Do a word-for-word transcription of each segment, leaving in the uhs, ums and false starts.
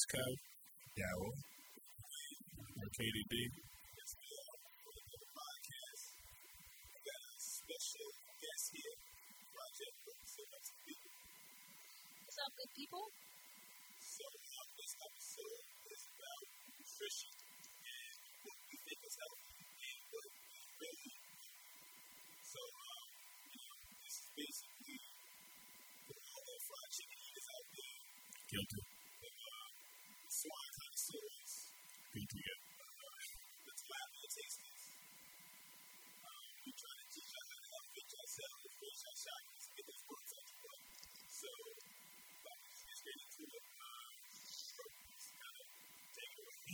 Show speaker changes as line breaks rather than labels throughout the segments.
Kev.
Daryl.
Or K D D.
It's been another podcast. We got a special guest here, Project Brooks. Say up some people.
What's up, good people?
So, um, this episode is about nutrition and what we think is healthy and what we really need. So, um, you know, this is basically for all the fried chicken eaters out there.
Guilty.
The uh, swine connoisseurs.
Guilty, yeah.
Let's laugh and taste this. Um, we try to teach y'all how to elevate yourselves, raise your chakras, get those words out the way. So, if I can just get straight into it, um, just kind of take it away.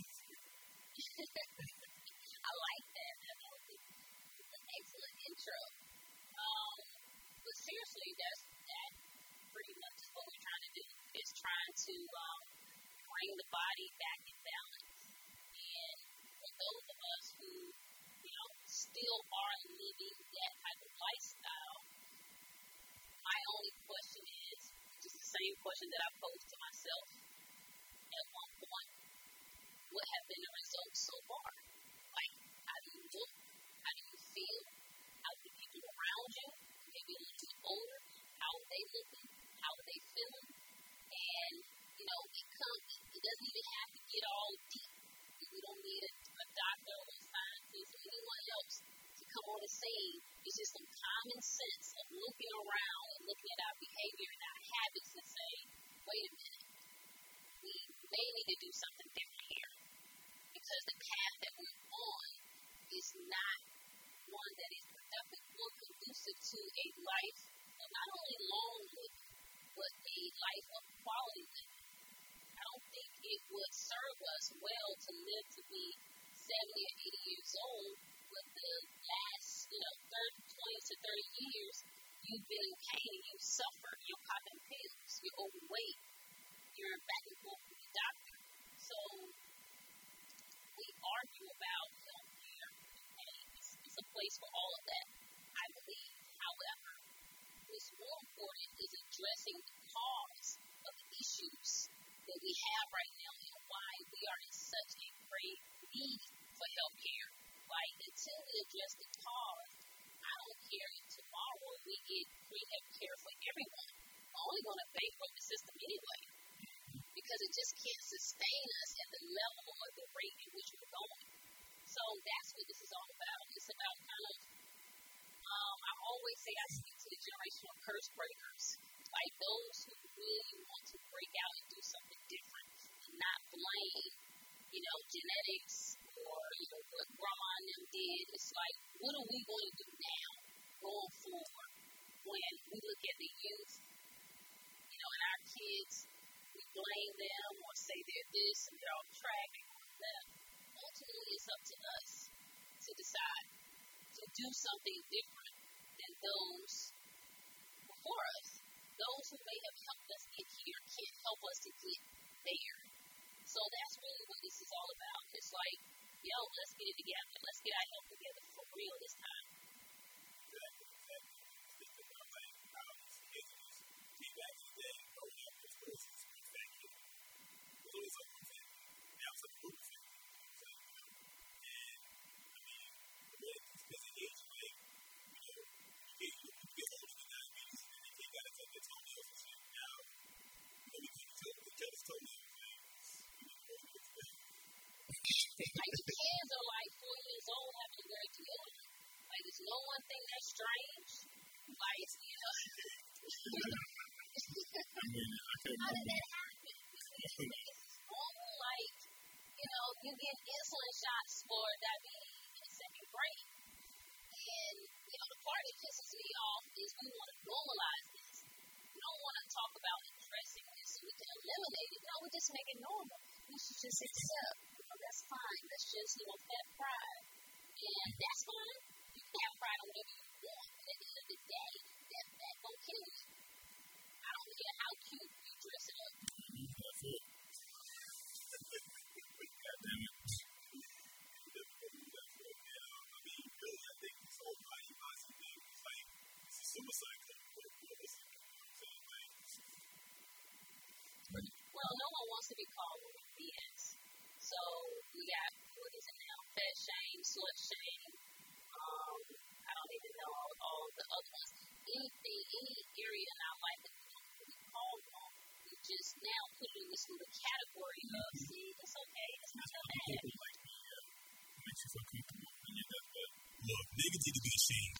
I like that. That was an excellent intro. Um, but seriously, that's that pretty much is what we're trying to do. Is trying to um, bring the body back in balance. And for those of us who, you know, still are living that type of lifestyle, my only question is just the same question that I posed to myself at one point. What have been the results so far? Like, how do you look? How do you feel? How do the people around you, maybe a little bit older, how are they looking? How are they feeling? And, you know, it comes, it doesn't even have to get all deep. We don't need a, a doctor or a scientist or anyone else to come on the scene. It's just some common sense of looking around and looking at our behavior and our habits and say, wait a minute, we may need to do something different here. Because the path that we're on is not one that is productive or conducive to a life of not only long living, but a life of quality living. I don't think it would serve us well to live to be seventy or eighty years old, but the last, you know, thirty, twenty to thirty years, you've been in pain and you've suffered. You're popping pills, you're overweight, you're back and forth with the doctor. So we argue about healthcare, and it's, it's a place for all of that, I believe. However, what's more important is addressing the cause of the issues that we have right now and why we are in such a great need for healthcare. Like, until we address the cause, I don't care if tomorrow we get free healthcare for everyone. We're only going to bankrupt the system anyway, because it just can't sustain us at the level or the rate in which we're going. So that's what this is all about. It's about kind of, um, I always say I speak to the generational curse breakers, like those who really want to break out and do something different and not blame, you know, genetics or, you know, what grandma and them did. It's like, what are we going to do now going forward when we look at the youth, you know, and our kids, we blame them or say they're this and they're off track and all of that. Ultimately, it's up to us to decide to do something different than those before us. Those who may have helped us get here can't help us to get there. So that's really what this is all about. It's like, yo, let's get it together. Let's get our health together for real this time.
Exactly, exactly. Think about like how these kids came back in the day, growing up with versus with family. It was always like one family. Now it's like a group of family. So, you know, and I mean, when because of age, like, you know, you get you get older than diabetes, and then you gotta take their toenails and shit. Now, you know, we can't tell each other's toenails.
Like, the kids are like four years old having a great deodorant. Like, there's no one thing that's strange. Like, you know.
I mean, I can't
How did
remember.
that happen? It's normal, like, you know, you get insulin shots for diabetes in second grade. And, you know, the part that pisses me off is we want to normalize this. We don't want to talk about addressing this so we can eliminate it. No, we just make it normal. We should just accept. You know, that's fine. That's just, you know, have pride. And that's fine. You can have pride on whatever you want. But at the end of the day, that, that don't kill you. I don't care how cute you dress it up.
That's it. God damn it.
I mean, really, I think this whole body positive thing is like, it's a suicide club.
Well, no one wants used to be called B S. So we got, what is it now? Fat shame, slut shame. Um, I don't even know all, all the other ones. Anything, any area in our life that we don't really call on, we just now put it in this little category of, see, it's okay, it's not that bad.
People like me, yeah. It makes you feel comfortable when you does that.
Look, niggas need to be ashamed.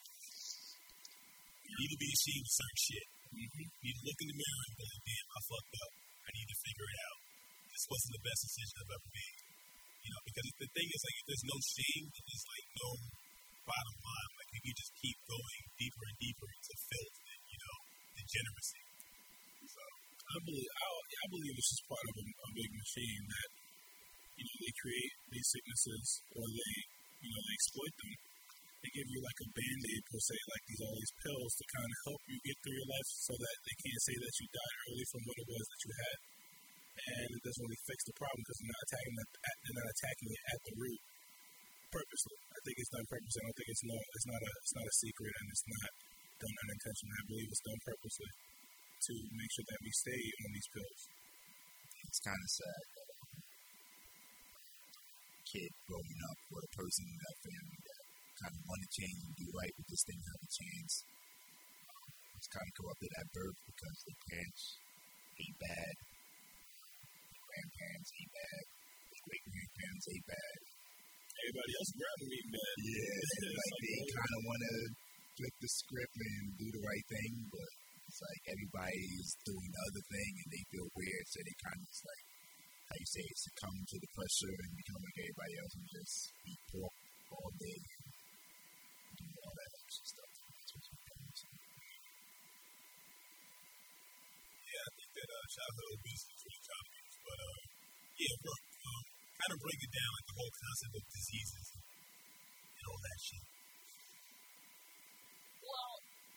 You need to be ashamed of certain shit.
Mm-hmm.
You need to look in the mirror and be like, damn, I fucked up. I need to figure it out. This wasn't the best decision I've ever made. You know, because the thing is, like, if there's no shame, then there's, like, no bottom line. Like, if you just keep going deeper and deeper into filth and, you know, degeneracy. So,
I believe, I, I believe this is part of a, a big machine that, you know, they create these sicknesses or they, you know, they exploit them. They give you like a band-aid per se, like these all these pills to kind of help you get through your life so that they can't say that you died early from what it was that you had. And it doesn't really fix the problem because they're not attacking it at, they're not attacking it at the root purposely. I think it's done purposely. I don't think it's no it's not a it's not a secret and it's not done unintentionally. I believe it's done purposely to make sure that we stay on these pills.
It's kind of sad that a kid growing up or a person in that family that kind of want to change and do right but just didn't have a chance. Um, it's kind of corrupted at birth because their parents ate bad, their grandparents ate bad, their great grandparents ate bad.
Everybody else around them eating bad.
Yeah, like they kind of want to flip the script and do the right thing, but it's like everybody's doing the other thing and they feel weird, so they kind of just like, how you say, succumb to the pressure and become like everybody else and just eat pork all day and do all that extra stuff.
yeah, I think that uh, childhood obesity is really childish. But, uh, yeah, bro, um, kind of break it down, like the whole concept of diseases and, and all that shit.
Well,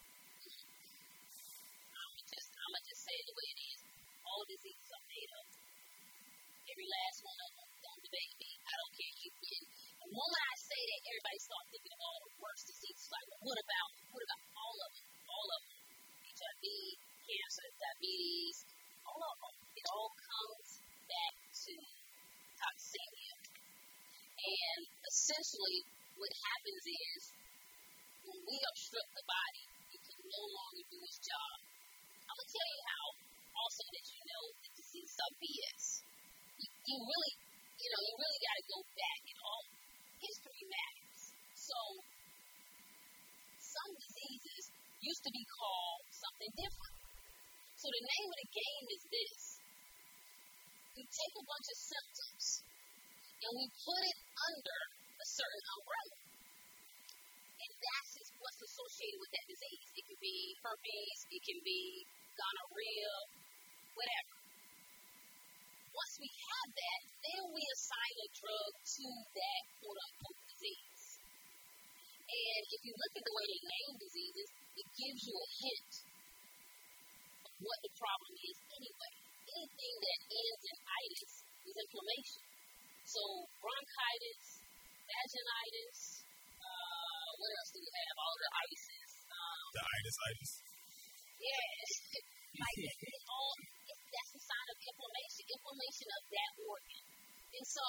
I'm just, I'm gonna just say it the way it is. All diseases are made up. Every last one of them. Don't debate me. I don't care if you get. The moment I say that, everybody starts thinking of all the worst diseases. Like, well, what about, what about all of them? All of them. H I V, cancer, diabetes, all of them. It all comes back to toxemia. And essentially, what happens is, when we obstruct the body, it can no longer do its job. I'm going to tell you how also that you know that diseases are B S. You, you really, you know, you really got to go back and all history matters. So, some diseases used to be called something different. So the name of the game is this. We take a bunch of symptoms and we put it under a certain umbrella. And that's just what's associated with that disease. It could be herpes, it can be gonorrhea, whatever. Once we have that, then we assign a drug to that quote-unquote disease. And if you look at the way they name diseases, it gives you a hint of what the problem is anyway. Anything that ends in itis is inflammation. So bronchitis, vaginitis, uh, what else do we have? All the itis. Um,
The itis, itis.
Yes. Like it, it all, it, that's a sign of inflammation, inflammation of that organ. And so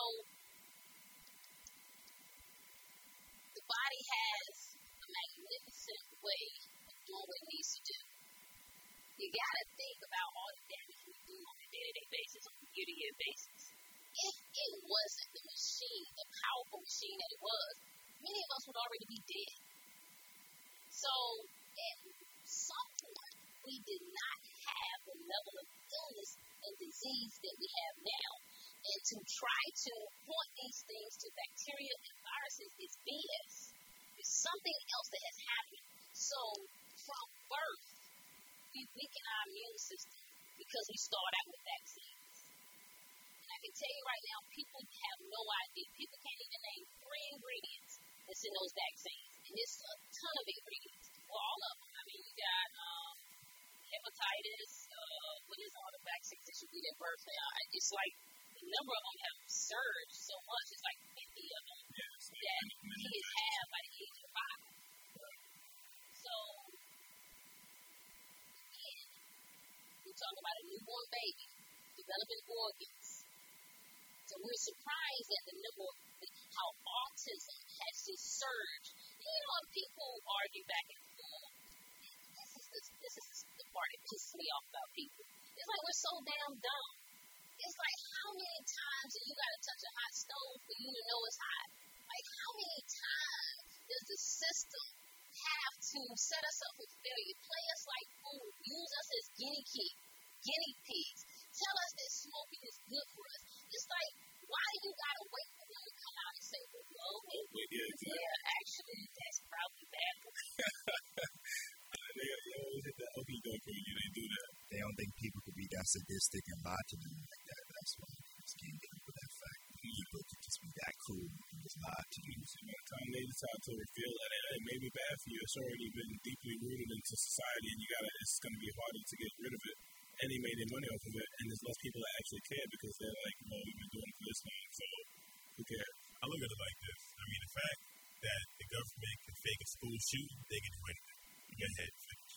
the body has a magnificent way of doing what it needs to do. You gotta think about all the damage we do on a day-to-day basis, on a year-to-year basis. If it wasn't the machine, the powerful machine that it was, many of us would already be dead. So at some point, we did not have the level of illness and disease that we have now. And to try to point these things to bacteria and viruses is B S. It's something else that has happened. So from birth, we weaken our immune system because we start out with vaccines. And I can tell you right now, people have no idea. People can't even name three ingredients that's in those vaccines. And there's a ton of ingredients. Well, all of them. I mean, you got um, hepatitis, uh, what is all the vaccines that you get at birth now? It's like the number of them have surged so much. It's like fifty of them
Yeah, it's like
that
many, many
kids
vaccines.
have by the age of five. So, again, we talk about a newborn baby. The developing organs. So we're surprised at the number of how autism has just surged. And you know, people argue back and forth. This is the, this is the part that pisses me off about people. It's like we're so damn dumb. It's like how many times do you got to touch a hot stove for you to know it's hot? Like how many times does the system have to set us up for failure, play us like food, use us as guinea pigs, guinea pigs, tell us that smoking is good for us? It's like, why do you gotta wait for them to come out and say, well, no,
Oh, wait, yeah, exactly.
yeah, actually, that's probably bad for you.
They, they always hit that okey doke when you they do that.
They don't think people could be that sadistic and lie to them like that. That's why they just can't get over that fact. People could just be that cruel and just lie to you.
So by the time they decide to reveal that it, it may be bad for you, it's already been deeply rooted into society, and you gotta. It's gonna be harder to get rid of it. And they made their money off of it, and there's less people that actually care because they're like, well, we've been doing it for this long, so who cares?
I look at it like this. I mean, the fact that the government can fake a school shooting, they can do anything. Go ahead, finish.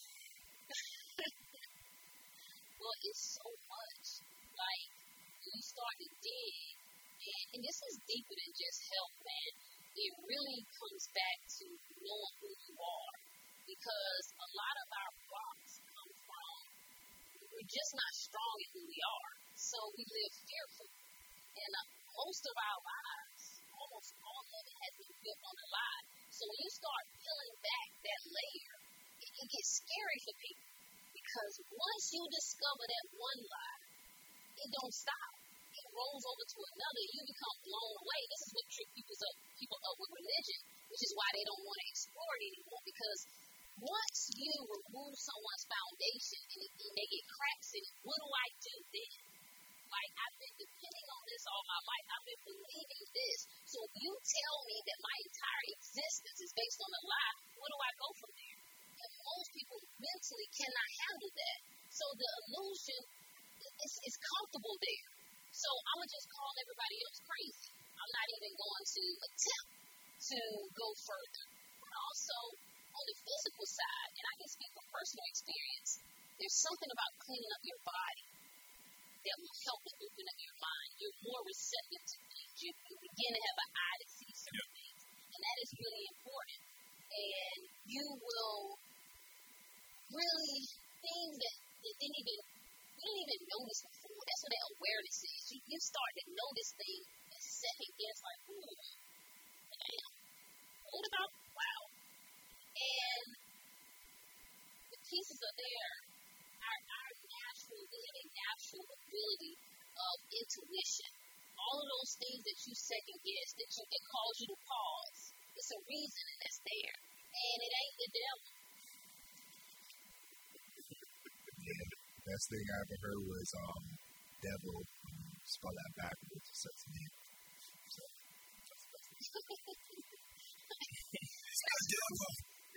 Well, it's so much. Like, when you start to dig, and, and this is deeper than just health, man. It really comes back to knowing who you are. Because a lot of our blocks come from, we're just not strong in who we are. So we live fearful. And uh, most of our lives, almost all of it has been built on a lie. So when you start peeling back that layer, it, it gets scary for people. Because once you discover that one lie, it don't stop. It rolls over to another. You become blown away. This is what trips people up, people up with religion, which is why they don't want to explore it anymore. Because once you remove someone's foundation and, it, and they get cracks in it, what do I do then? Like, I've been depending on this all my life. I've been believing this. So if you tell me that my entire existence is based on a lie, where do I go from there? And most people mentally cannot handle that. So the illusion is, is comfortable there. So I'm going to just call everybody else crazy. I'm not even going to attempt to go further. But also, on the physical side, and I can speak from personal experience, there's something about cleaning up your body that will help to open up your mind. You're more receptive to things. You, you begin to have an eye to see certain things. And that is really important. And you will really, things that, that didn't even, you didn't even notice before. That's what that awareness is. You, you start to notice things and second guess like, hmm, damn, what about, wow. And the pieces are there. Our, our natural, we have a natural ability of intuition. All of those things that you second guess, that you that cause you to pause, it's a reason and that's there. And it ain't the devil.
Yeah, the best thing I ever heard was um, devil, um, spell that backwards, it's such a name. So, that's the best thing. It's not devil.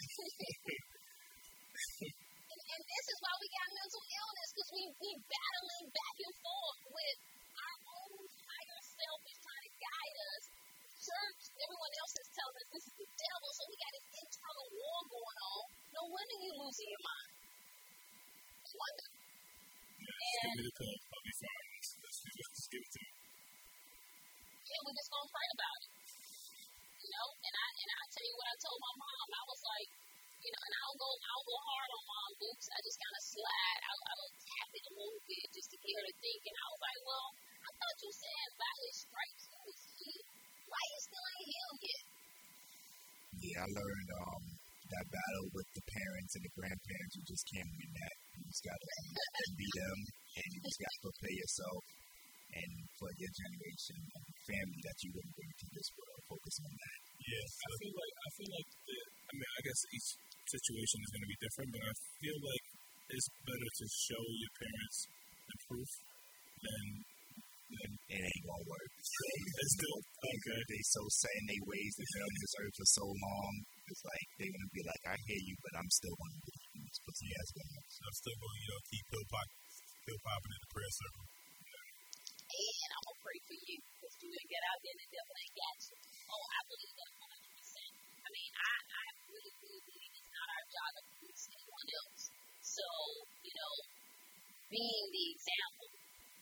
And this is why we got mental illness, because we we battling back and forth with our own higher self is trying to guide us. Church, everyone else is telling us this is the devil, so we got this internal war going on. No wonder you're losing your mind. No wonder.
Yeah, just give me the pill. I'll be fine. Let's, let's, let's give it to me.
Yeah, we're just gonna pray about it. You know, and I and I tell you what I told my mom. I was like, you know, and I don't go, I don't go hard on mom books. I just kind of slide. I, I don't tap it a little bit just to get her to think. And I was like, well, I thought you said by his stripes he was healed. Why you still ain't healed yet?
Yeah, I learned um, that battle with the parents and the grandparents. You just can't win that. You just got to um, beat them, and you just got to prepare yourself and for your generation and family that you want to bring to this world. Focus on that.
Yes, I feel like I feel like the, I mean I guess each situation is going to be different, but I feel like it's better to show your parents the proof than than
It ain't gonna work.
it's still okay.
They so set in their ways. They've been on this earth for so long. It's like they want to be like, I hear you, but I'm still going to believe in this pussy ass guy.
I'm still going to, you know, keep pill popping, pill popping in the prayer circle.
And I'm going to pray for you because you ain't get out there and the devil ain't got you. Oh, I believe that one hundred percent. I mean, I, I really, really believe it's not our job to police anyone else. So, you know, being the example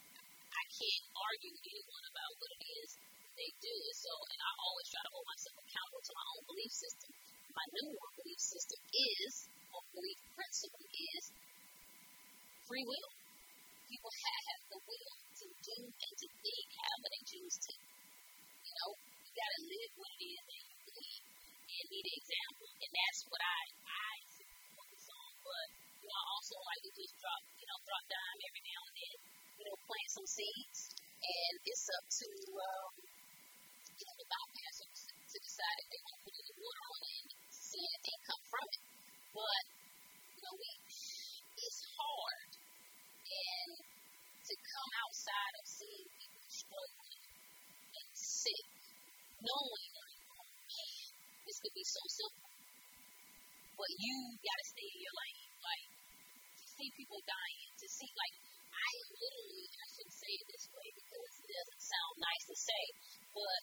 I can't argue with anyone about what it is they do. So, and I always try to hold myself accountable to my own belief system. My number one belief system is, or belief principle is, free will. People have the will to do and to think however they choose to. You know, you got to live what it is that you believe and be the example. And that's what I, I focus on. But, you know, I also like to just drop, you know, drop dime every now and then, you know, plant some seeds. And it's up to, um, you know, the bypassers to decide if they want to put any water on it and see anything come from it. But, you know, we, it's hard. And to come outside of seeing people struggling and sick, knowing, like, oh man, this could be so simple. But you gotta stay in your lane. Like, to see people dying, to see, like, I am literally, and I shouldn't say it this way because it doesn't sound nice to say, but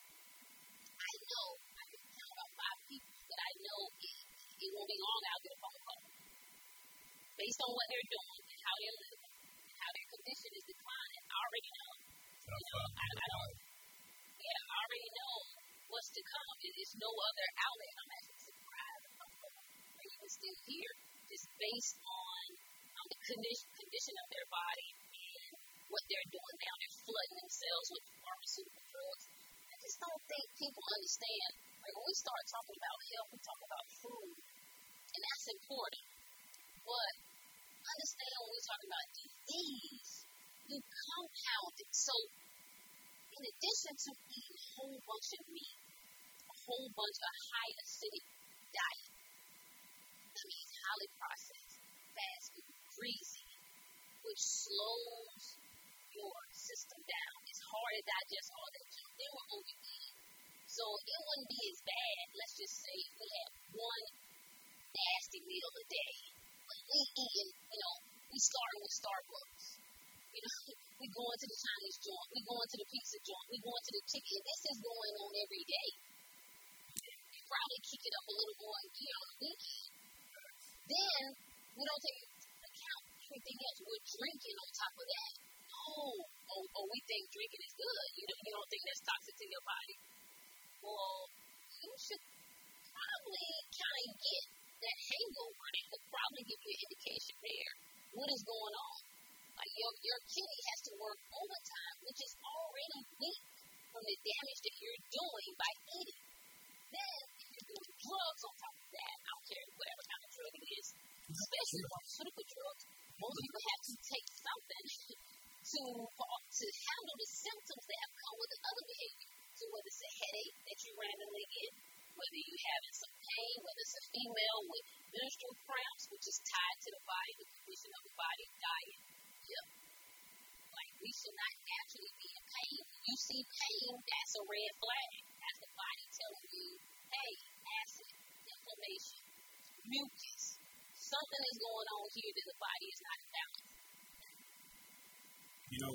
I know, I can count about five people that I know it, it won't be long I'll get a phone call. Based on what they're doing and how they're living, and how their condition is declining, I already know. You know, I, I don't, yeah, I already know what's to come. There's no other outlet. I'm actually surprised or even still here, just based on um, the condition, condition of their body and what they're doing now. They're flooding themselves with pharmaceutical drugs. I just don't think people understand. Like, when we start talking about health, we talk about food, and that's important. But understand when we're talking about disease, you compound it. So, in addition to eating a whole bunch of meat, a whole bunch of high acidic diet, that means highly processed, fast food, greasy, which slows your system down. It's hard to digest all that junk. Then we're overeating. So, it wouldn't be as bad, let's just say, if we had one nasty meal a day. We eating, you know, we starting with Starbucks. You know, we going to the Chinese joint, we going to the pizza joint, we going to the chicken. This is going on every day. You probably kick it up a little more and get on the weekend. Then we don't take into account everything else. We're drinking on top of that. Oh, oh, oh we think drinking is good. You know, you don't think that's toxic to your body. Well, you should probably kind of get that hangover. That could probably give you an indication there. What is going on? Like, your, your kidney has to work overtime, which is already weak from the damage that you're doing by eating. Then, if you're doing drugs on top of that, I don't care whatever kind of drug it is, especially pharmaceutical drugs, most people have to take something to, to handle the symptoms that have come with the other behavior. So whether it's a headache that you randomly get, whether you're having some pain, whether it's a female with menstrual cramps, which is tied to the body, the condition of the body, diet. Yep. Like, we should not naturally be in pain. When you see pain, that's a red flag. That's the body telling you, hey, acid, inflammation, mucus. Something is going on here that the body is not in balance.
You know,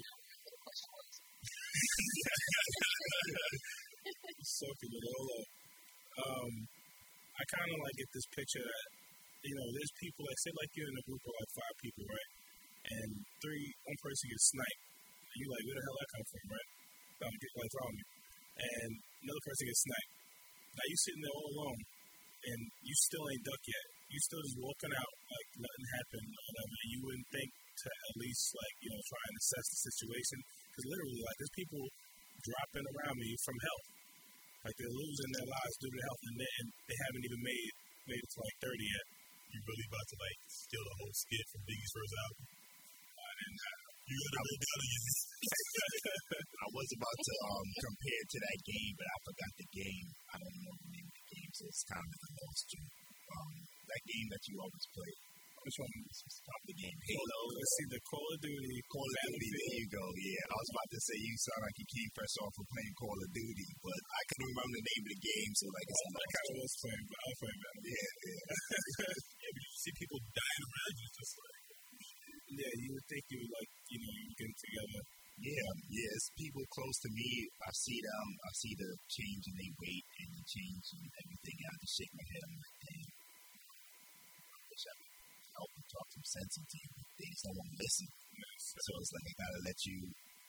Sophie Loyola, um, I kind of like get this picture that, you know, there's people, like, say, like you're in a group of like five people, right? And three, one person gets sniped. And you're like, where the hell that come from, right? Um, get like wrong. And another person gets sniped. Now you sitting there all alone, and you still ain't duck yet. You still just walking out like nothing happened or whatever. You wouldn't think to at least, like, you know, try and assess the situation. Because literally, like, there's people dropping around me from health. Like, they're losing their lives due to health, and they, and they haven't even made made it to like thirty yet.
You really about to, like, steal the whole skit from Biggie's first album?
I didn't know.
You got to make out of your
I was about to um, compare it to that game, but I forgot the game. I don't know the name of the game, so it's kind of a lost to um, that game that you always play. Which one is the game?
Halo. Let's see, the Call of Duty.
Call of Duty, there you go. Yeah, I was about to say you sound like you came fresh off of playing Call of Duty, but I couldn't remember the name of the game, so like it's
oh, I kind of was playing, but I was playing better.
Yeah, yeah.
Yeah, but you see people dying around you, just like.
Yeah, you would think you would, like, you know, you get together.
Yeah, yeah, it's people close to me. I see them, I see the change in their weight and the change in everything. I just shake my head. I'm like, damn. I wish I could help and talk some sense into you. They just don't want to listen.
Yes.
So it's like, I gotta let you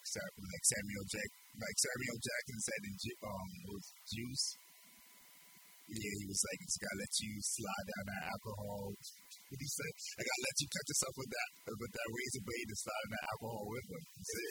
like Samuel Jack, like Samuel Jackson said in Ju- um was Juice. Yeah, he was like, it's gotta let you slide down that alcohol. What he said, I gotta let you cut yourself with that, with that razor blade and slide in that alcohol with him. He said,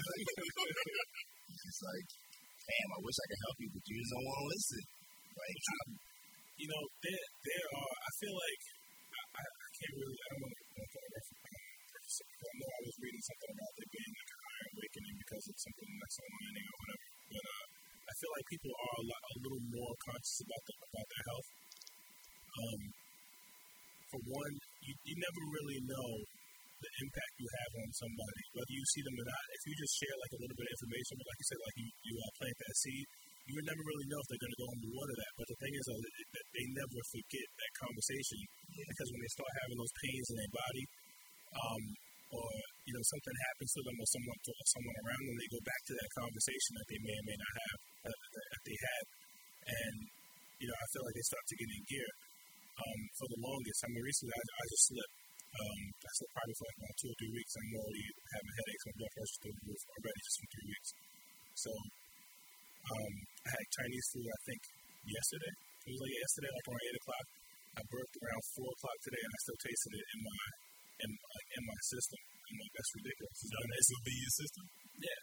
it's like, damn, I wish I could help you, but you just don't want to listen. Like, I'm,
you know, there, there are. I feel like I, I, I can't really. I don't want to go for reference. I know I was reading something about there being like a higher awakening because of something that's online or whatever. But uh, I feel like people are a, lot, a little more conscious about the, about their health. Um, for one, you, you never really know the impact you have on somebody, whether you see them or not. If you just share like a little bit of information, but like you said, like you, you uh, plant that seed, you would never really know if they're going to go and water that. But the thing is, uh, that they never forget that conversation yeah. because when they start having those pains in their body, um, or you know something happens to them or someone to someone around them, they go back to that conversation that they may or may not have uh, that, that they had, and you know I feel like they start to get in gear. Um, for the longest, I mean, recently I, I just slipped. Um, I slept probably for like about two or three weeks. I'm already having headaches. My blood pressure's through the roof already just for three weeks. So um, I had Chinese food, I think, yesterday. It was like yesterday, like around eight o'clock. I burped around four o'clock today, and I still tasted it in my in, like, in my system. I'm like, that's ridiculous.
Is that this will be your system?
Yeah.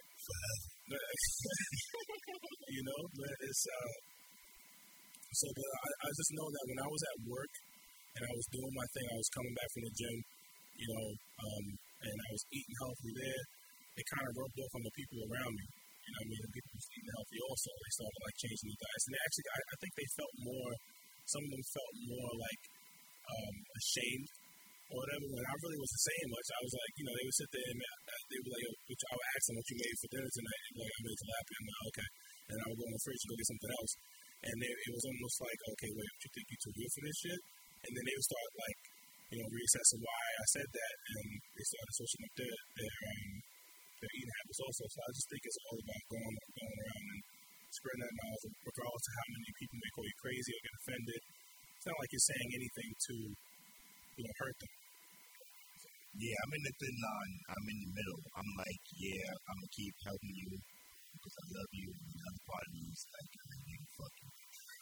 You know, but it's uh, so. But I, I just know that when I was at work and I was doing my thing, I was coming back from the gym, you know, um, and I was eating healthy there. It kind of rubbed off on the people around me. You know what I mean? The people who was eating healthy also, they started like changing their diets. And they actually, I, I think they felt more, some of them felt more like um, ashamed or whatever. When I really wasn't saying much, I was like, you know, they would sit there and uh, they would like, which I would ask them what you made for dinner tonight. And like, I made tilapia. I'm like, okay. And I would go in the fridge and go get something else. And they, it was almost like, okay, wait, you think you're too good for this shit? And then they would start like, you know, reassessing why I said that, and they started switching up their their, um, their eating habits also. So I just think it's all about going going around and spreading that knowledge, regardless of how many people may call you crazy or get offended. It's not like you're saying anything to, you know, hurt them.
Yeah, I'm in the thin line. I'm in the middle. I'm like, yeah, I'm gonna keep helping you because I love you. And the other part of me is like, I need to fuck you.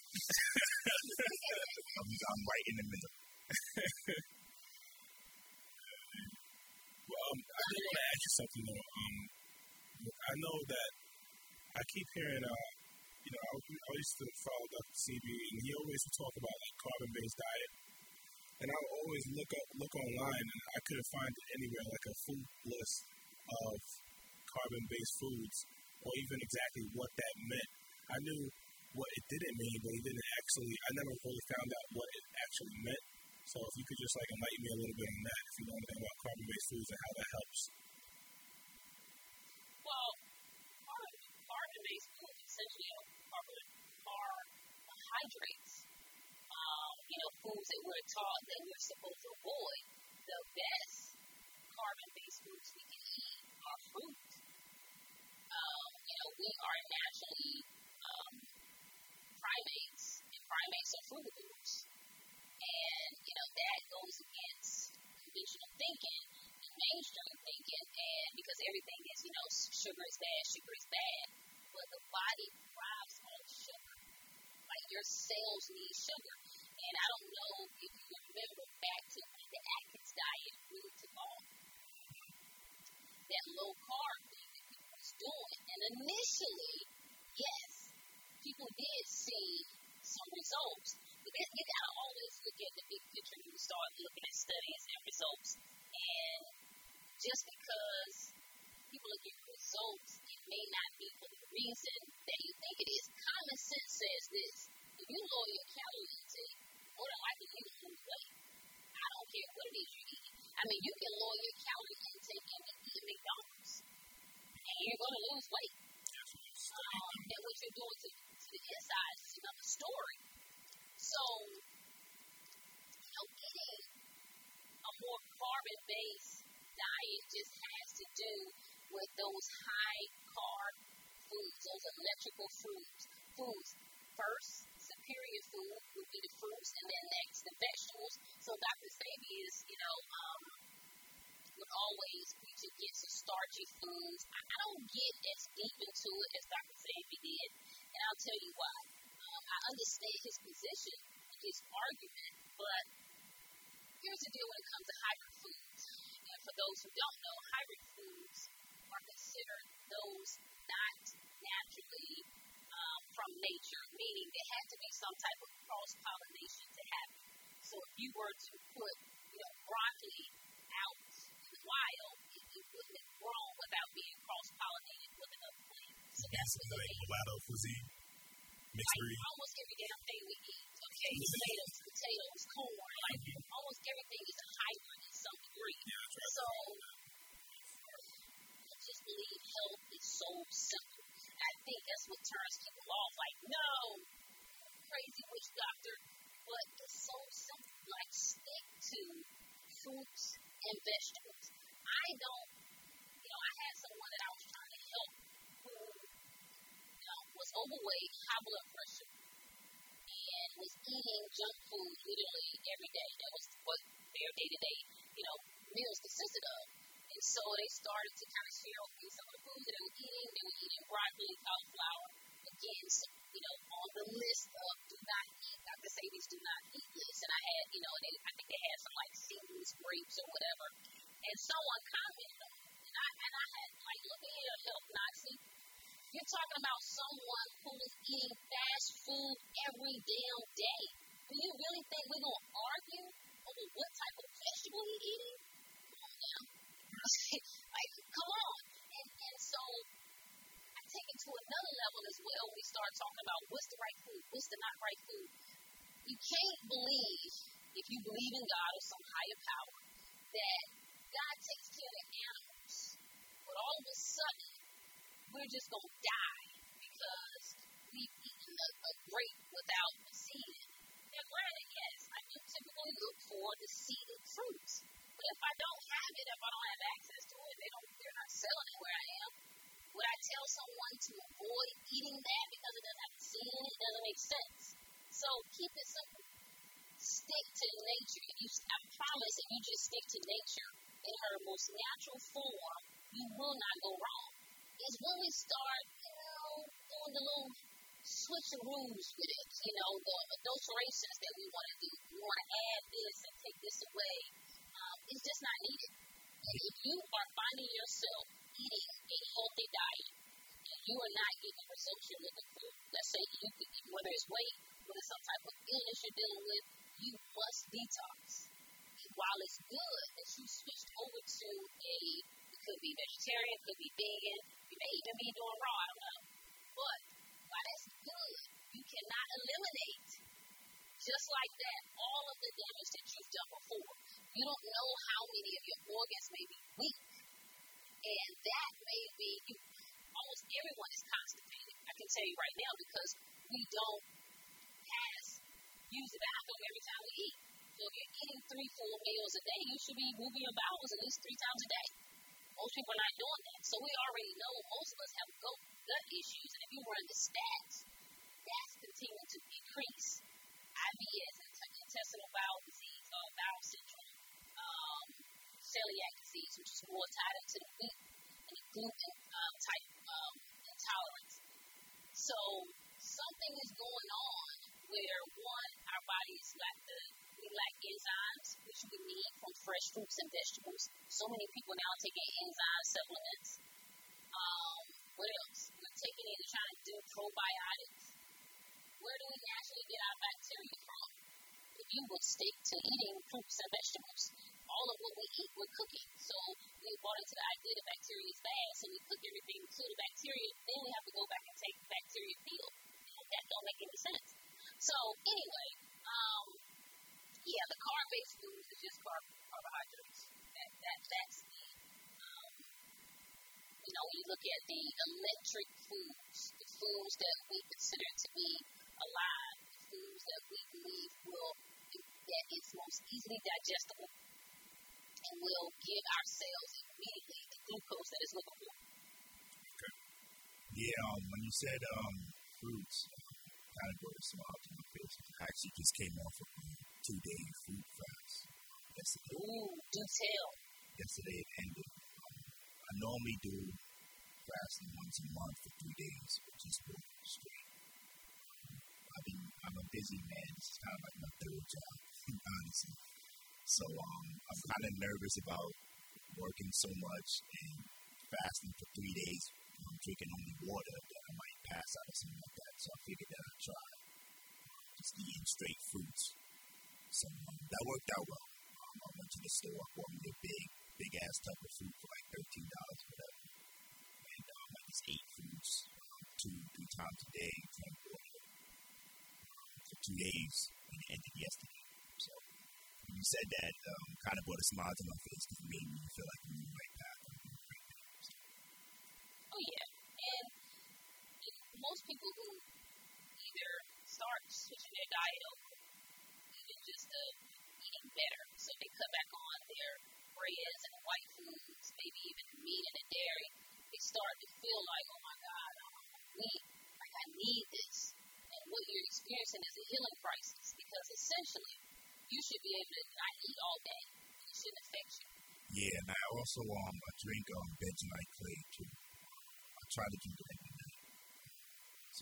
I'm, I'm right in the middle.
Well, um, I did want to ask you something though. Um, I know that I keep hearing, uh, you know, I, I used to follow Doctor C B, and he always would talk about like carbon-based diet. And I would always look up, look online, and I couldn't find it anywhere like a food list of carbon-based foods, or even exactly what that meant. I knew what it didn't mean, but he didn't actually. I never really found out what it actually meant. So if you could just like enlighten me a little bit on that, if you know anything about carbon-based foods and how that helps.
Well, carbon, carbon-based foods essentially are carbon, carbohydrates. Um, you know, foods that we're taught that we're supposed to avoid. The best carbon-based foods we can eat are fruits. Um, you know, we are naturally um, primates, and primates are fruitivores. And, you know, that goes against conventional thinking and mainstream thinking, and because everything is, you know, sugar is bad, sugar is bad. But the body thrives on sugar. Like, your cells need sugar. And I don't know if you remember back to when the Atkins diet really took off. That low carb thing that people was doing. And initially, yes, people did see some results. But you gotta always look at the big picture when you start looking at studies and results. And just because people are getting results, it may not be for the reason that you think it is. Common sense says this: if you lower your calorie intake, more than likely you will lose weight. I don't care what it is you eat. I mean, you can lower your calorie intake and eat McDonald's, and you're gonna lose weight. Um, and what you're doing to, to the inside is another story. So, you know, eating a more carbon-based diet just has to do with those high-carb foods, those electrical foods. Foods first, superior food would be the fruits, and then next the vegetables. So Doctor Sebi is, you know, um, would always preach against the starchy foods. I, I don't get as deep into it as Doctor Sandy did, and I'll tell you why. Um, I understand his position, his argument, but here's the deal when it comes to hybrid foods. And for those who don't know, hybrid foods are considered those not naturally um, from nature, meaning there had to be some type of cross-pollination to happen. So if you were to put, you know, broccoli out in the wild, it, it wouldn't have grown without being cross-pollinated with another plant. So that's what
like mulatto cuisine, mixed breed.
Like almost every damn thing we eat. Okay, tomatoes, potatoes, corn, like almost everything is a hybrid in some degree.
Yeah, that's right.
So I just believe health is so simple. I think that's what turns people off. Like, no, crazy witch doctor. But it's so simple. Like, stick to fruits and vegetables. I don't, you know, I had someone that I was trying to help who, you know, was overweight, high blood pressure, and was eating junk food literally every day. That was what their day-to-day, you know, meals consisted of. And so they started to kind of share with me some of the foods that they were eating. They were eating broccoli, cauliflower, again, so, you know, on the list of do not eat, Doctor Sadie's do not eat list. And I had, you know, they, I think they had some like seeds, grapes, or whatever. And someone commented on it. And I, and I had, like, look at here, health Nazi. You're talking about someone who is eating fast food every damn day. Do you really think we're going to argue over what type of vegetable he's eating? Come on now. Like, come on. And, and so I take it to another level as well. We start talking about what's the right food, what's the not right food. You can't believe, if you believe in God or some higher power, that God takes care of the animals. But all of a sudden, we're just going to die because we've eaten a, a grape without the seed. Now, granted, yes, I do typically look for the seeded fruits. But if I don't have it, if I don't have access to it, they don't, they're not selling it where I am. Would I tell someone to avoid eating that because it doesn't have the seed in it? It doesn't make sense. So keep it simple. Stick to nature. If you, I promise, if you just stick to nature in her most natural form, you will not go wrong. It's when we start, you know, doing the little switcheroos with it, you know, the adulterations that we want to do. We want to add this and take this away. Um, it's just not needed. And if you are finding yourself eating a healthy diet and you are not getting the results you're looking for, let's say you could, whether it's weight, whether it's some type of illness you're dealing with, you must detox. And while it's good that you switched over to a, it could be vegetarian, could be vegan, you may even be doing raw, I don't know. But while that's good, you cannot eliminate, just like that, all of the damage that you've done before. You don't know how many of your organs may be weak. And that may be, you, almost everyone is constipated. I can tell you right now because we don't pass, use the bathroom every time we eat. So if you're eating three full meals a day, you should be moving your bowels at least three times a day. Most people are not doing that. So we already know most of us have gut, gut issues. And if you run the stats, that's continuing to increase. I B S, intestinal bowel disease, uh, bowel syndrome, um, celiac disease, which is more tied into the wheat and the gluten um, type um, intolerance. So something is going on where, one, our bodies lack the, we lack enzymes, which we need from fresh fruits and vegetables. So many people now are taking enzyme supplements. Um, what else? We're taking in and trying to do probiotics. Where do we naturally get our bacteria from? If you would stick to eating fruits and vegetables, all of what we eat, we're cooking. So we bought into the idea that bacteria is bad, so we cook everything to the bacteria, then we have to go back and take the bacteria pill. That don't make any sense. So anyway, um, yeah, the carb-based foods is just carb, carbohydrates. That, that, that's the, um, you know, when you look at the electric foods, the foods that we consider to be alive, the foods that we believe will, that is most easily digestible and will give our cells immediately the glucose that is looking for.
Okay. Yeah, um, when you said um, fruits, kind of brought a smile to my face. I actually just came off of a two-day fruit fast yesterday.
Ooh, do tell.
yesterday it ended. Um, I normally do fasting once a month for three days, which is water straight. I've been, I'm a busy man. This is kind of like my third job, honestly. So um, I'm kind of nervous about working so much and fasting for three days, um, drinking only water, that I might pass out or something like that. So I figured that I'd try just eating straight fruits. So um, that worked out well. Um, I went to the store, bought me a big, big ass tub of fruit for like thirteen dollars or whatever. And um, I just ate fruits um, two, three times a day, drank water um, for two days, and it ended yesterday. So you said that um, kind of brought a smile to my face because it made me feel like I'm in the right path.
Oh yeah, and most people who either start switching their diet over, even just uh, eating better, so they cut back on their breads and white foods, maybe even the meat and the dairy, they start to feel like, oh my God, I'm weak, like I need this. And what you're experiencing is a healing crisis, because essentially you should be able to not eat all day. It shouldn't affect you.
Yeah, and I also um I drink um Bentonite clay too. I try to drink it every night. So,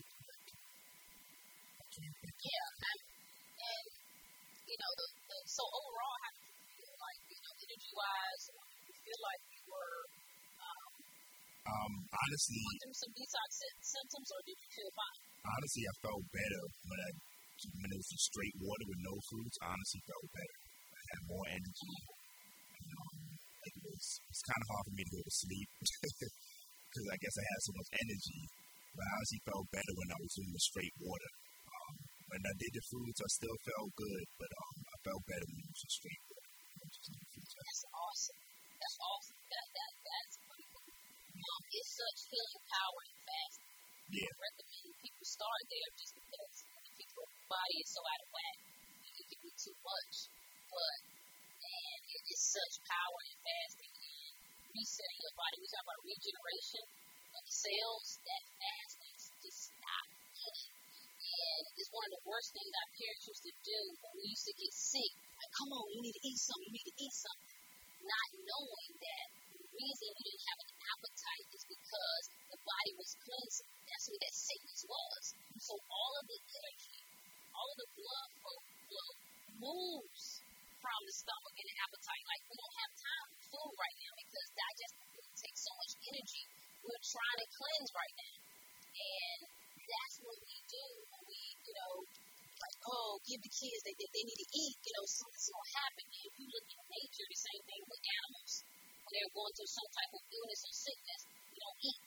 I drink Bentonite.
Yeah, and, and you know, the, the, so overall, how do you feel like, you know, energy-wise, you feel like you were um,
Um, honestly,
going through some detox symptoms, or did you feel fine?
honestly, I felt better when I when it was just straight water with no fruits. I honestly felt better. I had more energy. And, um, like it was, it's kind of hard for me to go to sleep because I guess I had so much energy. But I honestly felt better when I was doing the straight water. Um, when I did the fruits, I still felt good, but um, I felt better when it was just straight water. Just no fruits.
That's awesome. That's awesome. That, that, that's pretty cool. Um, it's such healing power in fasting.
Yeah.
I recommend people start there just because people's body is so out of whack. It can be too much. But, man, it is such power in fasting and resetting your body. We talk about regeneration of the cells. That fasting just stop eating. And it's one of the worst things our parents used to do when we used to get sick. Like, come on, you need to eat something. You need to eat something. Not knowing that the reason you didn't have an appetite is because the body was cleansing. That's what that sickness was. So all of the energy, all of the blood flow, flow moves from the stomach and the appetite. Like, we don't have time for food right now because digestion food takes so much energy. We're trying to cleanse right now. And that's what we do when we, you know, like, oh, give the kids, they, they, they need to eat, you know, something's going to happen. And if you look at nature, the same thing with animals. When they're going through some type of illness or sickness, they don't eat.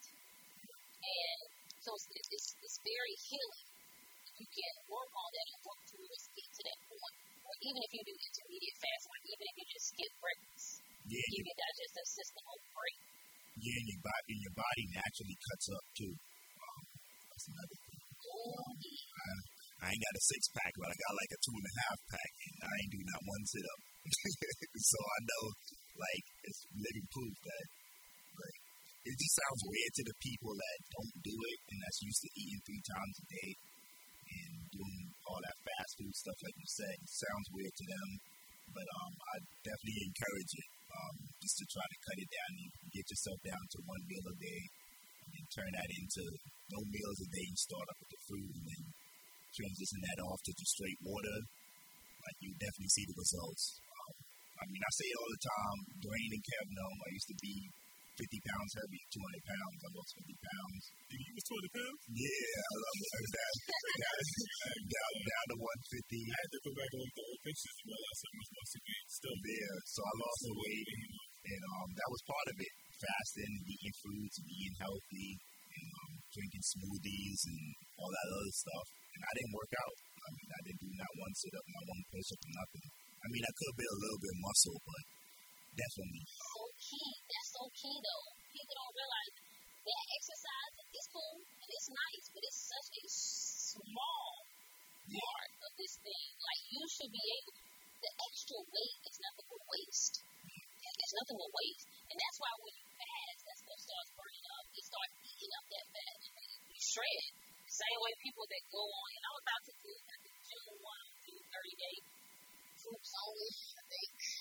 And so it's, it's, it's very healing. You can work on that and work towards get to that point. Or even if you do intermediate fasting, like even if you just skip breakfast,
Yeah,
give your digestive system a break.
Yeah, and your body, and your body naturally cuts up too. Um, that's another thing.
Oh, yeah.
I, I ain't got a six pack, but I got like a two and a half pack, and I ain't do not one sit up. So I know, like, it's living proof that, like, it just sounds weird to the people that don't do it and that's used to eating three times a day and doing all that fast food stuff, like you said. It sounds weird to them, but um, I definitely encourage it um, just to try to cut it down and get yourself down to one meal a day, and then turn that into no meals a day. You start up with the fruit and then transition that off to just straight water. Like, you definitely see the results. Um, I mean, I say it all the time. Dwayne and Kev know I used to be fifty pounds heavy, two hundred pounds. I lost fifty pounds.
You was two hundred pounds?
Yeah, I love it. Down, down, down, down to one fifty.
I had to go back and look at the old pictures to realize how much muscle gain still
there. So I lost the weight, and um, that was part of it. Fasting, and eating fruits, and eating healthy, and um, drinking smoothies, and all that other stuff. And I didn't work out. I mean, I didn't do not one sit up, not one push up, nothing. I mean, I could build a little bit of muscle, but definitely.
So key. That's so key, though. People don't realize that exercise is cool and it's nice, but it's such a small
Yeah.
part of this thing. Like, you should be able. The extra weight is nothing but waste. It's nothing but waste, and that's why when you fast, that stuff starts burning up. You start eating up that fat, and you shred. Same way people that go on, and I'm about to do, I think, June first, June thirty day fruits only, I think.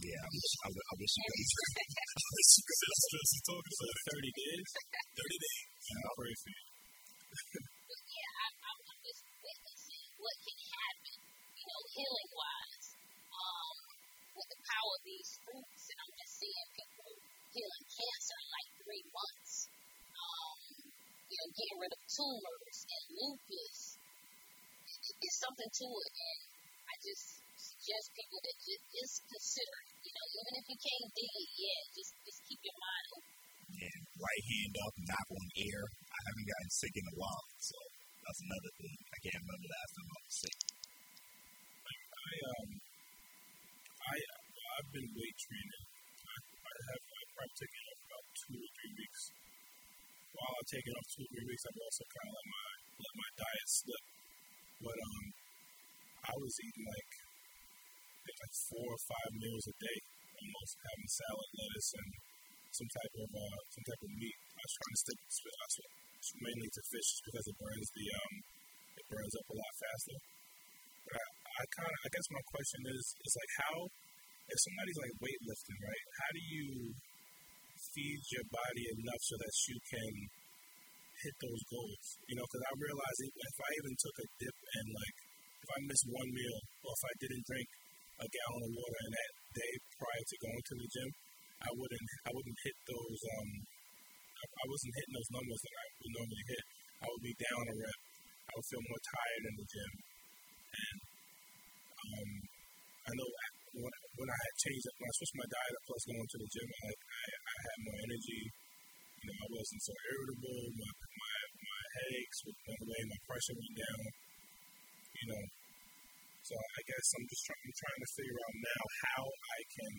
Yeah, I wish, I, I wish you could.
Stress, stress is talking
So
about it.
thirty days.
thirty days.
I'll pray for you.
But yeah, I, I'm I'm just witnessing what can happen, you know, healing wise, um, with the power of these fruits, and I'm just seeing people healing cancer in like three months. Um, you know, getting rid of tumors and lupus. It, it's something to it, and I just suggest people that just, just consider it. You know, even if you can't dig it yet, just just keep your mind open.
And right hand up, knock on air. I haven't gotten sick in a while, so that's another thing. I can't remember the last time I was sick.
I um, I I've been weight training. I, I have I've probably taken off about two or three weeks. While I've taken off two or three weeks, I've also kind of let my let my diet slip. But um, I was eating like like four or five meals a day, almost having salad, lettuce, and some type of uh, some type of meat. I was trying to stick mainly to fish because it burns the um, it burns up a lot faster. But I, I kind of I guess my question is is like how if somebody's like weightlifting, right? How do you feed your body enough so that you can hit those goals? You know, because I realized if I even took a dip and like if I missed one meal or if I didn't drink a gallon of water in that day prior to going to the gym, I wouldn't I wouldn't hit those um I, I wasn't hitting those numbers that I would normally hit. I would be down a rep. I would feel more tired in the gym. And um I know when, when I had changed it, when I switched my diet up plus going to the gym, I I, I had more energy. You know, I wasn't so irritable. My my my headaches went away. My pressure went down. You know, so I guess I'm just trying. I'm trying to figure out now how I can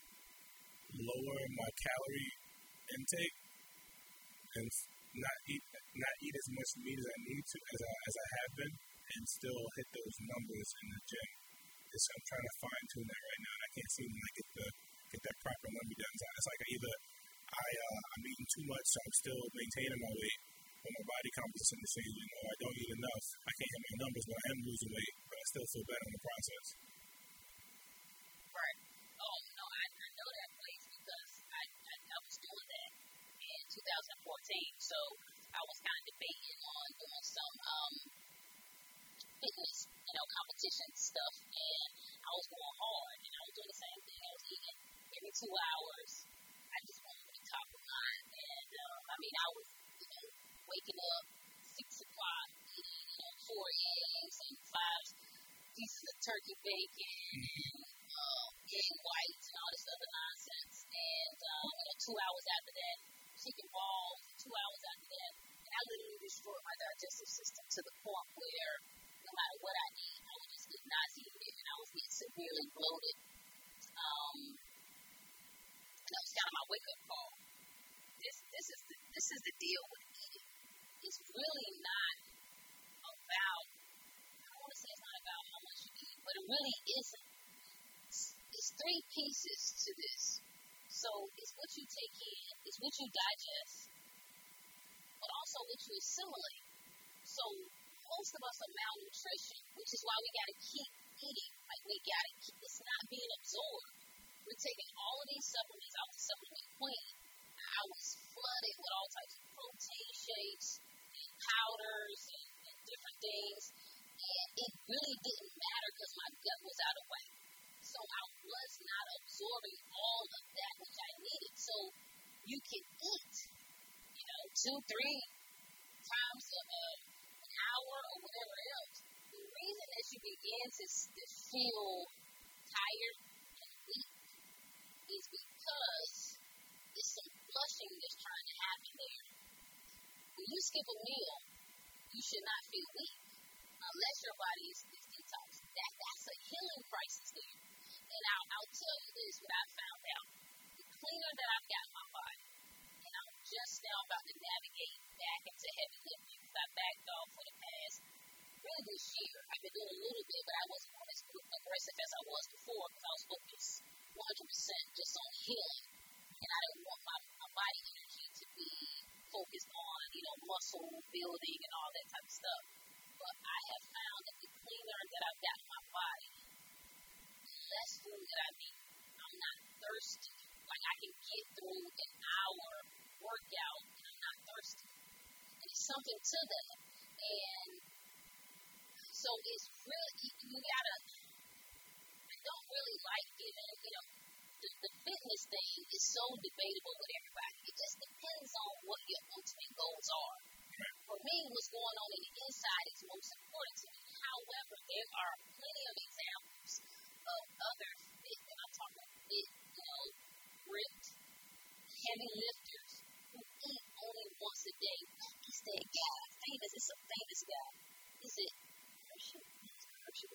lower my calorie intake and not eat not eat as much meat as I need to as I as I have been, and still hit those numbers in the gym. It's, I'm trying to fine tune that right now, and I can't seem to like get the get that proper number done. So it's like either I uh, I'm eating too much, so I'm still maintaining my weight, but my body composition is changing, or I don't eat enough. I can't hit my numbers, but I am losing weight, but I still feel better in the process.
Right. Oh, no, I, I know that place because I, I, I was doing that in two thousand fourteen. So I was kind of debating on doing some um, fitness, you know, competition stuff. And I was going hard, and I was doing the same thing. I was eating every two hours. I just wanted to be top of mind. And, um, I mean, I was, you know, waking up six o'clock, eating, you know, four eggs and five pieces of turkey bacon and uh, egg whites and all this other nonsense. And, um, you know, two hours after that, chicken balls, two hours after that. And I literally destroyed my digestive system to the point where no matter what I ate, I was just getting nauseated and I was getting severely bloated. Um, and that was kind of my wake-up call. This, this is the, this is the deal with eating. It's really not about, I don't want to say it's not about how much you eat, but it really isn't. It's, it's three pieces to this. So it's what you take in, it's what you digest, but also what you assimilate. So most of us are malnutrition, which is why we got to keep eating. Like we got to keep, it's not being absorbed. We're taking all of these supplements. I was a supplement queen. I was flooded with all types of protein shakes and powders and, and different things. And it really didn't matter because my gut was out of whack. So I was not absorbing all of that which I needed. So you can eat, you know, two, three times a, uh, an hour or whatever else. The reason that you begin to, to feel tired and weak is because there's some flushing that's trying to happen there. When you skip a meal, you should not feel weak unless your body is, is detoxed. That, that's a healing crisis there. And I'll, I'll tell you this, what I found out. The cleaner that I've got in my body, and I'm just now about to navigate back into heavy lifting because I backed off for the past, really this year. I've been doing a little bit, but I wasn't as aggressive as I was before because I was focused one hundred percent just on healing. And I didn't want my, my body energy to be focused on, you know, muscle building and all that type of stuff. But I have found that the cleaner that I've got in my body, less food that I eat, I'm not thirsty. Like I can get through an hour workout and I'm not thirsty. And there's something to that. And so it's really, you gotta, I don't really like giving, you know, the, the fitness thing is so debatable with everybody. It just depends on what your ultimate goals are. For me, what's going on in the inside is most important to me. However, there are plenty of examples of other fit, and I'm talking about fit, you know, ripped, heavy lifters who eat only once a day. He's that guy, famous, it's a famous guy. Is it Hershey? Hershey?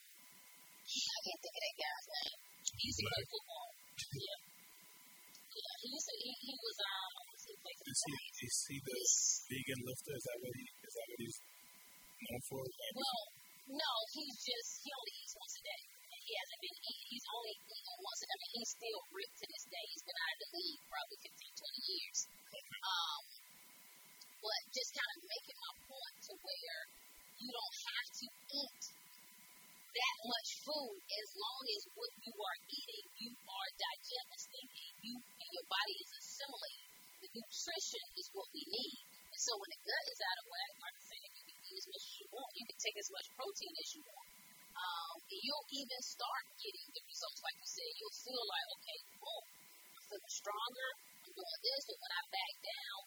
I can't think of that guy's name. He used to play football. Yeah. Yeah, he used to, he, he was, um, what's he play for the
Is he, is he the vegan lifter? Is that what he, is that what he's known for? Like,
well, no, he's just, he only eats once a day. And he hasn't been eating, he's only eating once a day. I mean, he's still ripped to this day. He's been out of the league probably fifteen, twenty years.
okay.
Um, but just kind of making my point to where you don't have to eat that much food as long as what you are eating, you are digesting and you and your body is assimilating. The nutrition is what we need. And so when the gut is out of whack, like I said, you can eat as much as you want. You can take as much protein as you want. Um, and you'll even start getting the results. Like you said, you'll feel like, okay, boom, I'm feeling stronger. I'm doing this. But when I back down,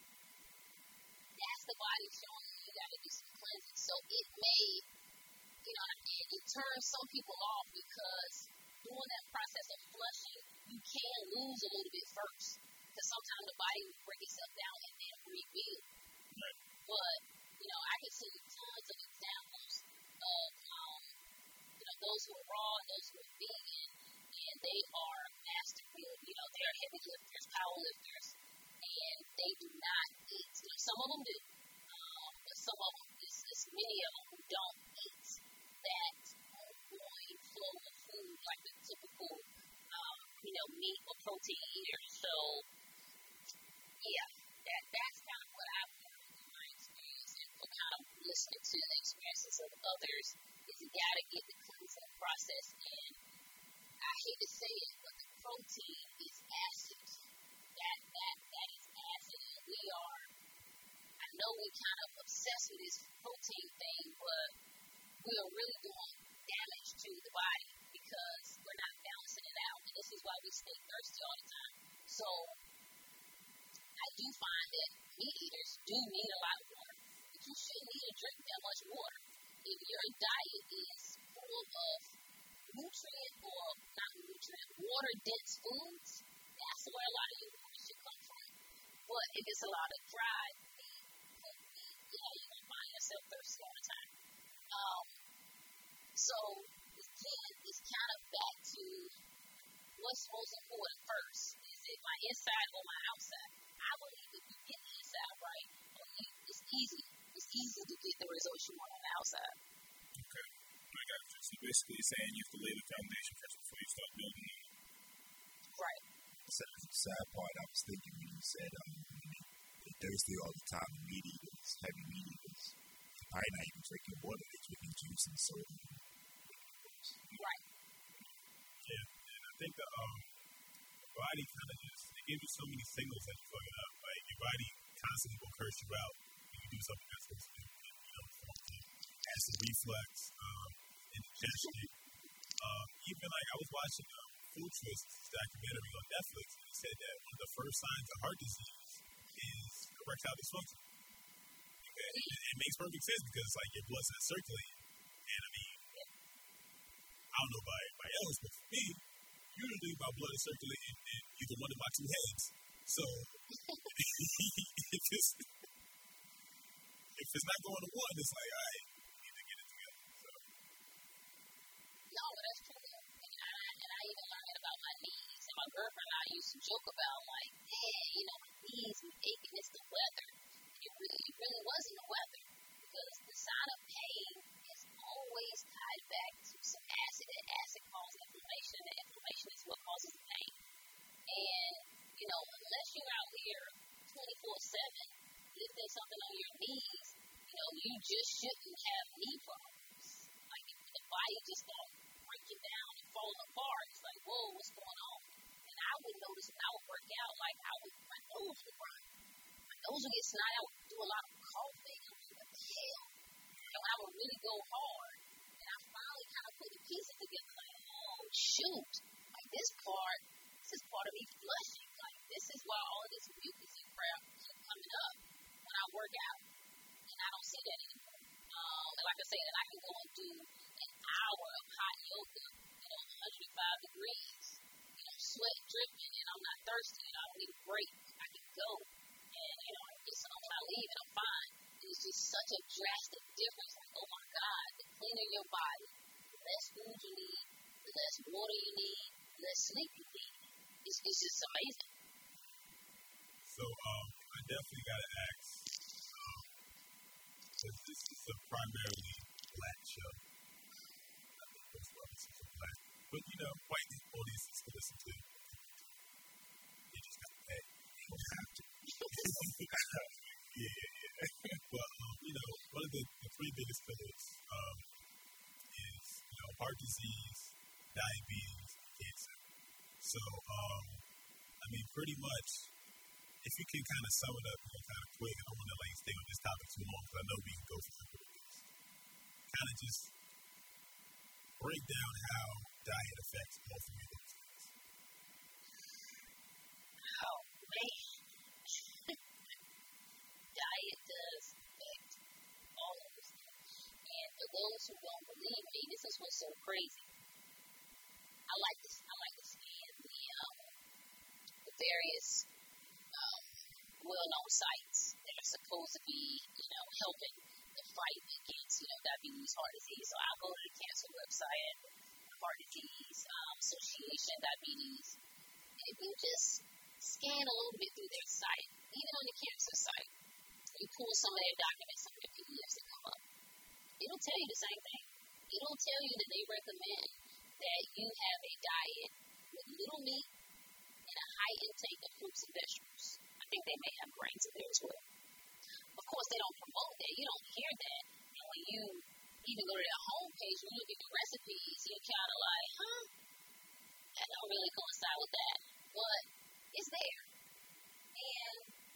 that's the body showing you you got to do some cleansing. So it may, you know, and it turns some people off because during that process of flushing, you can lose a little bit first. Because sometimes the body will break itself down and then rebuild.
Right.
But, you know, I can see tons of examples of, um, you know, those who are raw, those who are vegan, and they are master build. You know, they are heavy lifters, power lifters, and they do not eat. You know, some of them do, um, but some of them, it's, it's many of them who don't eat that ongoing flow of food like the typical, um, you know, meat or protein eater. So, yeah, that that's kind of what I've learned in my experience and for kind of listening to the experiences of others is you got to get the cleansing process in. I hate to say it, but the protein is acid. That that that is acid, and we are. I know we kind of obsessed with this protein thing, but we are really doing damage to the body because we're not balancing it out, and this is why we stay thirsty all the time. So I do find that meat eaters do need a lot of water, but you shouldn't need to drink that much water. If your diet is full of nutrient or not nutrient, water-dense foods, that's where a lot of your water should come from. But if it's a lot of dry meat, cooked meat, yeah, you're going to find yourself thirsty all the time. Um, so, again, it's kind of back to what's most important first. Is it my inside or my outside? I believe if you get the inside right, it's easy. It's easy to get the results you want on the outside.
Okay. I got you. So basically saying you have to lay the foundation first before you start building it.
Right.
So the sad part I was thinking when you said um, they're thirsty all the time, meat eaters, heavy meat eaters, they're probably not even drinking water, they're drinking juice and soda.
Right.
Yeah, and I think the um, body kind of just, it gives you so many signals that you're fucking up. Like, your body constantly will curse you out when you do something that's supposed to do. You know, acid reflux, um, indigestion. Um, even like, I was watching um, Food Choices, this documentary on Netflix, and it said that one of the first signs of heart disease is erectile dysfunction. Okay? It, it makes perfect sense because it's like your blood's not circulating. And I mean, I don't know about everybody else, but for me, usually my blood is circulating in either one of my two heads. So if it's if it's not going to one, it's like, all right, we need to get it together. So.
No, that's true. And I, and I even learned about my knees. And my girlfriend and I used to joke about, like, hey, you know, my knees are aching. It's the weather. It really, it really wasn't the weather because the sign of pain is always tied back to some acid. And acid causes inflammation. And inflammation is what causes the pain. And, you know, unless you're out here twenty-four seven lifting something on your knees, you know, you just shouldn't have knee problems. Like, if the body just starts breaking down and falling apart, it's like, whoa, what's going on? And I would notice when I would work out, like I would, my nose would run. My nose would get snotty. I would do a lot of coughing. I'm like, what the hell? And I would really go hard. And I finally kind of put the pieces together, like, oh, shoot. Like, this part, this is part of me flushing. Like, this is why all of this mucus and crap keep coming up when I work out. And I don't see that anymore. Um, and like I said, and I can go and do an hour of hot yoga, you know, one hundred five degrees, you know, sweat dripping, and I'm not thirsty, and I don't need a break. I can go. And, you know, just when I leave, and I'm fine. It's just such a drastic difference. Like, oh my God, the cleaner your body, the less food you need, the less water you need, the less sleep you need. It's, it's just amazing.
So, um, I definitely got to ask, um, because this is a primarily black show. I think most of us are black. But, you know, white audiences can listen to it. They just got to pay. They don't have to. yeah, yeah, yeah. But, um, you know, one of the, the three biggest pillars um, is, you know, heart disease, diabetes, and cancer. So, um, I mean, pretty much, if you can kind of sum it up, you know, kind of quick, I don't want to like stay on this topic too long, because I know we can go for some of this. Kind of just break down how diet affects all three of those things.
Oh, man. Diet does affect all of those things. And for those who don't believe me, this is what's so crazy. I like this. I like to scan the, um, the various um, well-known sites that are supposed to be, you know, helping the fight against, you know, diabetes, heart disease. So I'll go to the cancer website, heart disease um, association, diabetes. And if you just scan a little bit through their site, even on the cancer site, you pull some of their documents, some of their P D Fs that come up, it'll tell you the same thing. It'll tell you that they recommend that you have a diet with little meat and a high intake of fruits and vegetables. I think they may have grains in there as well. Of course, they don't promote that. You don't hear that. And when you even go to their homepage, when you look at the recipes, you're kind of like, huh? That don't really coincide with that. But it's there. And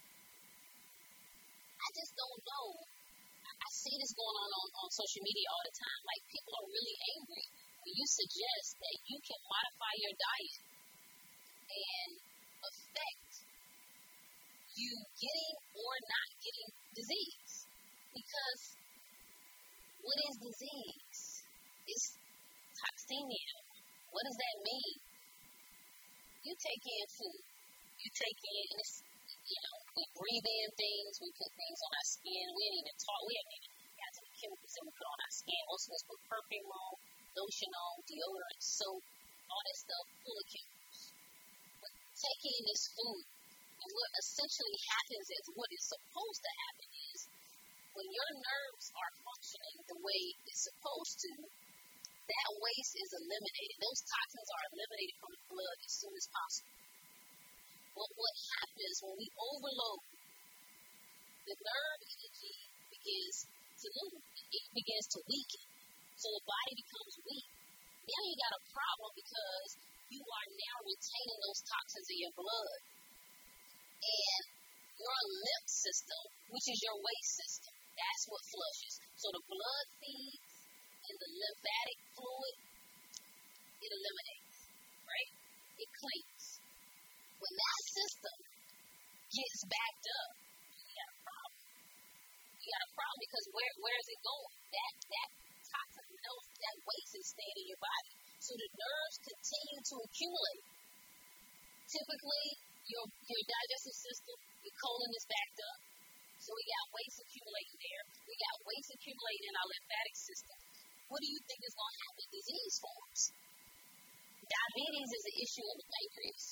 I just don't know. I, I see this going on, on on social media all the time. Like, people are really angry when you suggest that you can modify your diet and affect you getting or not getting disease. Because what is disease? It's toxemia. What does that mean? You take in food. You take in, and it's, you know, we breathe in things, we put things on our skin. We ain't even talk, we haven't even got to the chemicals that we put on our skin. Most of us put perfume on, lotion on, deodorant, soap, all that stuff full of chemicals. But taking in this food, and what essentially happens is, what is supposed to happen is, when your nerves are functioning the way it's supposed to, that waste is eliminated. Those toxins are eliminated from the blood as soon as possible. But what happens when we overload, the nerve energy begins to lose. It begins to weaken. So the body becomes weak. Now you got a problem because you are now retaining those toxins in your blood. And your lymph system, which is your waste system, that's what flushes. So the blood feeds and the lymphatic fluid, it eliminates, right? It cleans. When that system gets backed up, you got a problem. You got a problem because where where is it going? That that toxin, those, that waste is staying in your body. So the nerves continue to accumulate. Typically, your your digestive system, your colon is backed up. So we got waste accumulating there. We got waste accumulating in our lymphatic system. What do you think is going to happen? Disease forms. Diabetes is an issue of the pancreas.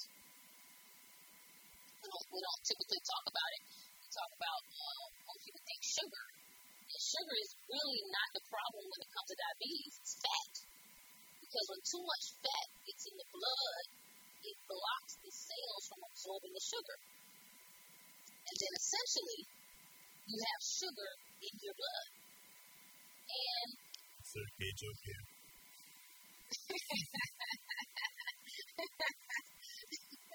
We don't, we don't typically talk about it. We talk about, uh, most people think sugar. And sugar is really not the problem when it comes to diabetes. It's fat. Because when too much fat gets in the blood, it blocks the cells from absorbing the sugar. And then essentially, you have sugar in your blood. And
Sir K. Joke here.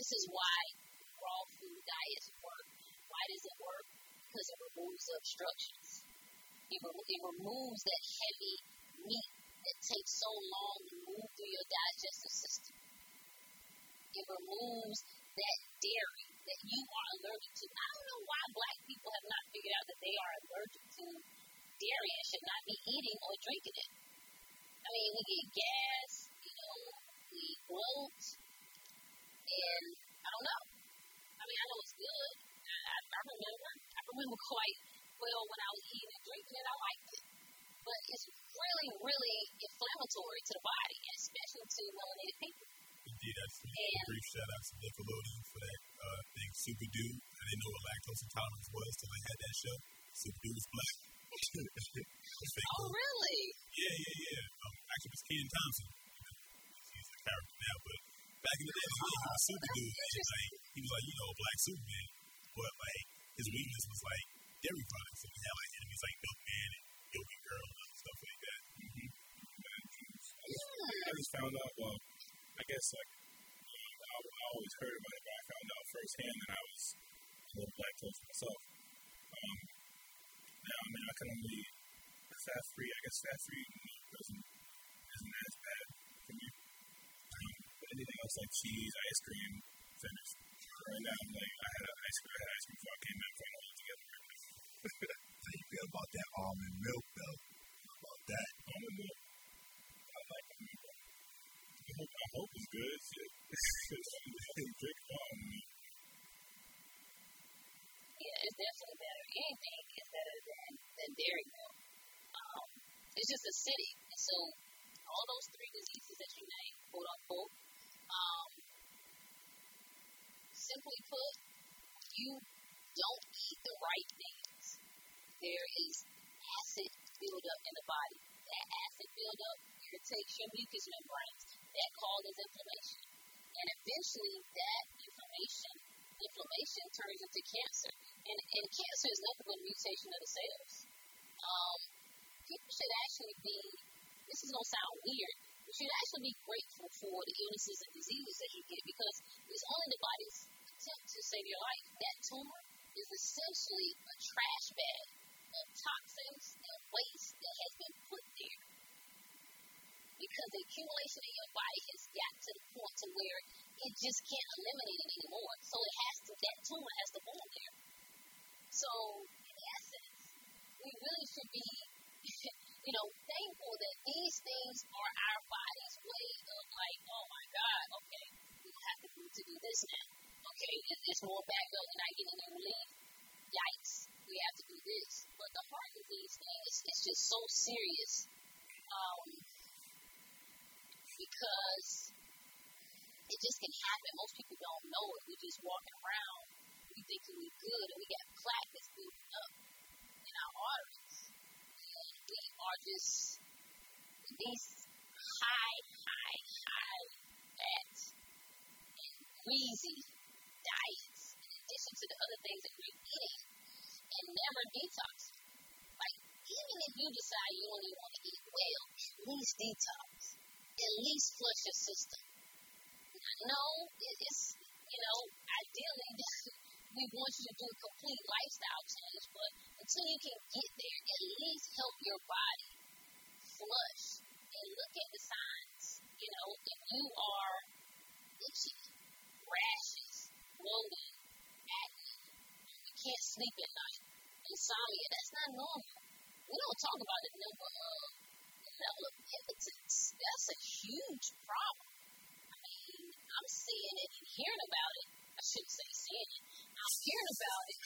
This is why raw food diets work. Why does it work? Because it removes the obstructions. It, re- it removes that heavy meat that takes so long to move through your digestive system. It removes that dairy that you are allergic to. I don't know why black people have not figured out that they are allergic to dairy and should not be eating or drinking it. I mean, we get gas, you know, we bloat, and I don't know. I mean, I know it's good. I, I, I remember. I remember quite well when I was eating and drinking it. I liked it. But it's really, really inflammatory to the body, and especially to melanated people.
Indeed, that's a brief shout out to Nickelodeon for that uh, thing, Super Dude. I didn't know what lactose intolerance was till I had that show. Super Dude was black.
Oh, really?
Yeah, yeah, yeah. Um, actually, it was Kenan Thompson. You know, he's a character now, but back in the day, yeah, he was Super Dude. And like, he was like, you know, a black Superman. But like, his weakness was like dairy products. So he had like enemies like Milkman and Yogi Girl and stuff like that.
Mm-hmm. I just found out, well, I guess like, you know, I, I always heard about it, but I found out firsthand that I was a little lactose myself. Um, now, I mean, I can only fat free. I guess fat free doesn't isn't as bad for me. Um, but anything else like cheese, ice cream, finished. Right now, I'm like, I had a ice cream. I had ice cream before I came back from all together.
How you feel about that almond milk, though? How about that?
Almond milk. I like almond milk. I hope, I hope it's good. Shit. Drink almond milk.
Yeah, it's definitely better. Anything is better than, than dairy milk. Um, it's just acidic. And so all those three diseases that you named, quote unquote, um, simply put, you don't eat the right things. There is acid buildup in the body. That acid buildup irritates your mucous membranes. That causes inflammation. And eventually that inflammation inflammation turns into cancer. And, and cancer is nothing but a mutation of the cells. Um, people should actually be, this is going to sound weird, you should actually be grateful for the illnesses and diseases that you get because it's only the body's attempt to save your life. That tumor is essentially a trash bag of toxins and waste that has been put there. Because the accumulation in your body has got to the point to where it just can't eliminate it anymore. So it has to, that tumor has to form there. So, in essence, we really should be, you know, thankful that these things are our body's way of like, oh my God, okay, we have to do to do this now. Okay, it's more backup, we're not getting any relief. Yikes, we have to do this. But the heart disease thing is, is just so serious. Um, because it just can happen. Most people don't know it. We're just walking around. We think we're good, and we got plaque that's building up in our arteries. And we are just these high, high, high fat and greasy diets, in addition to the other things that we're eating, and never detox. Like, even if you decide you don't even want to eat well, at least detox. At least flush your system. No, it's, you know, ideally we want you to do a complete lifestyle change, but until you can get there, at least help your body flush and look at the signs. You know, if you are itchy, rashes, bloating, acne, you can't sleep at night, insomnia, that's not normal. We don't talk about the number of level of impotence. That's a huge problem. I mean, I'm seeing it and hearing about it. I shouldn't say seeing it. I'm hearing about it.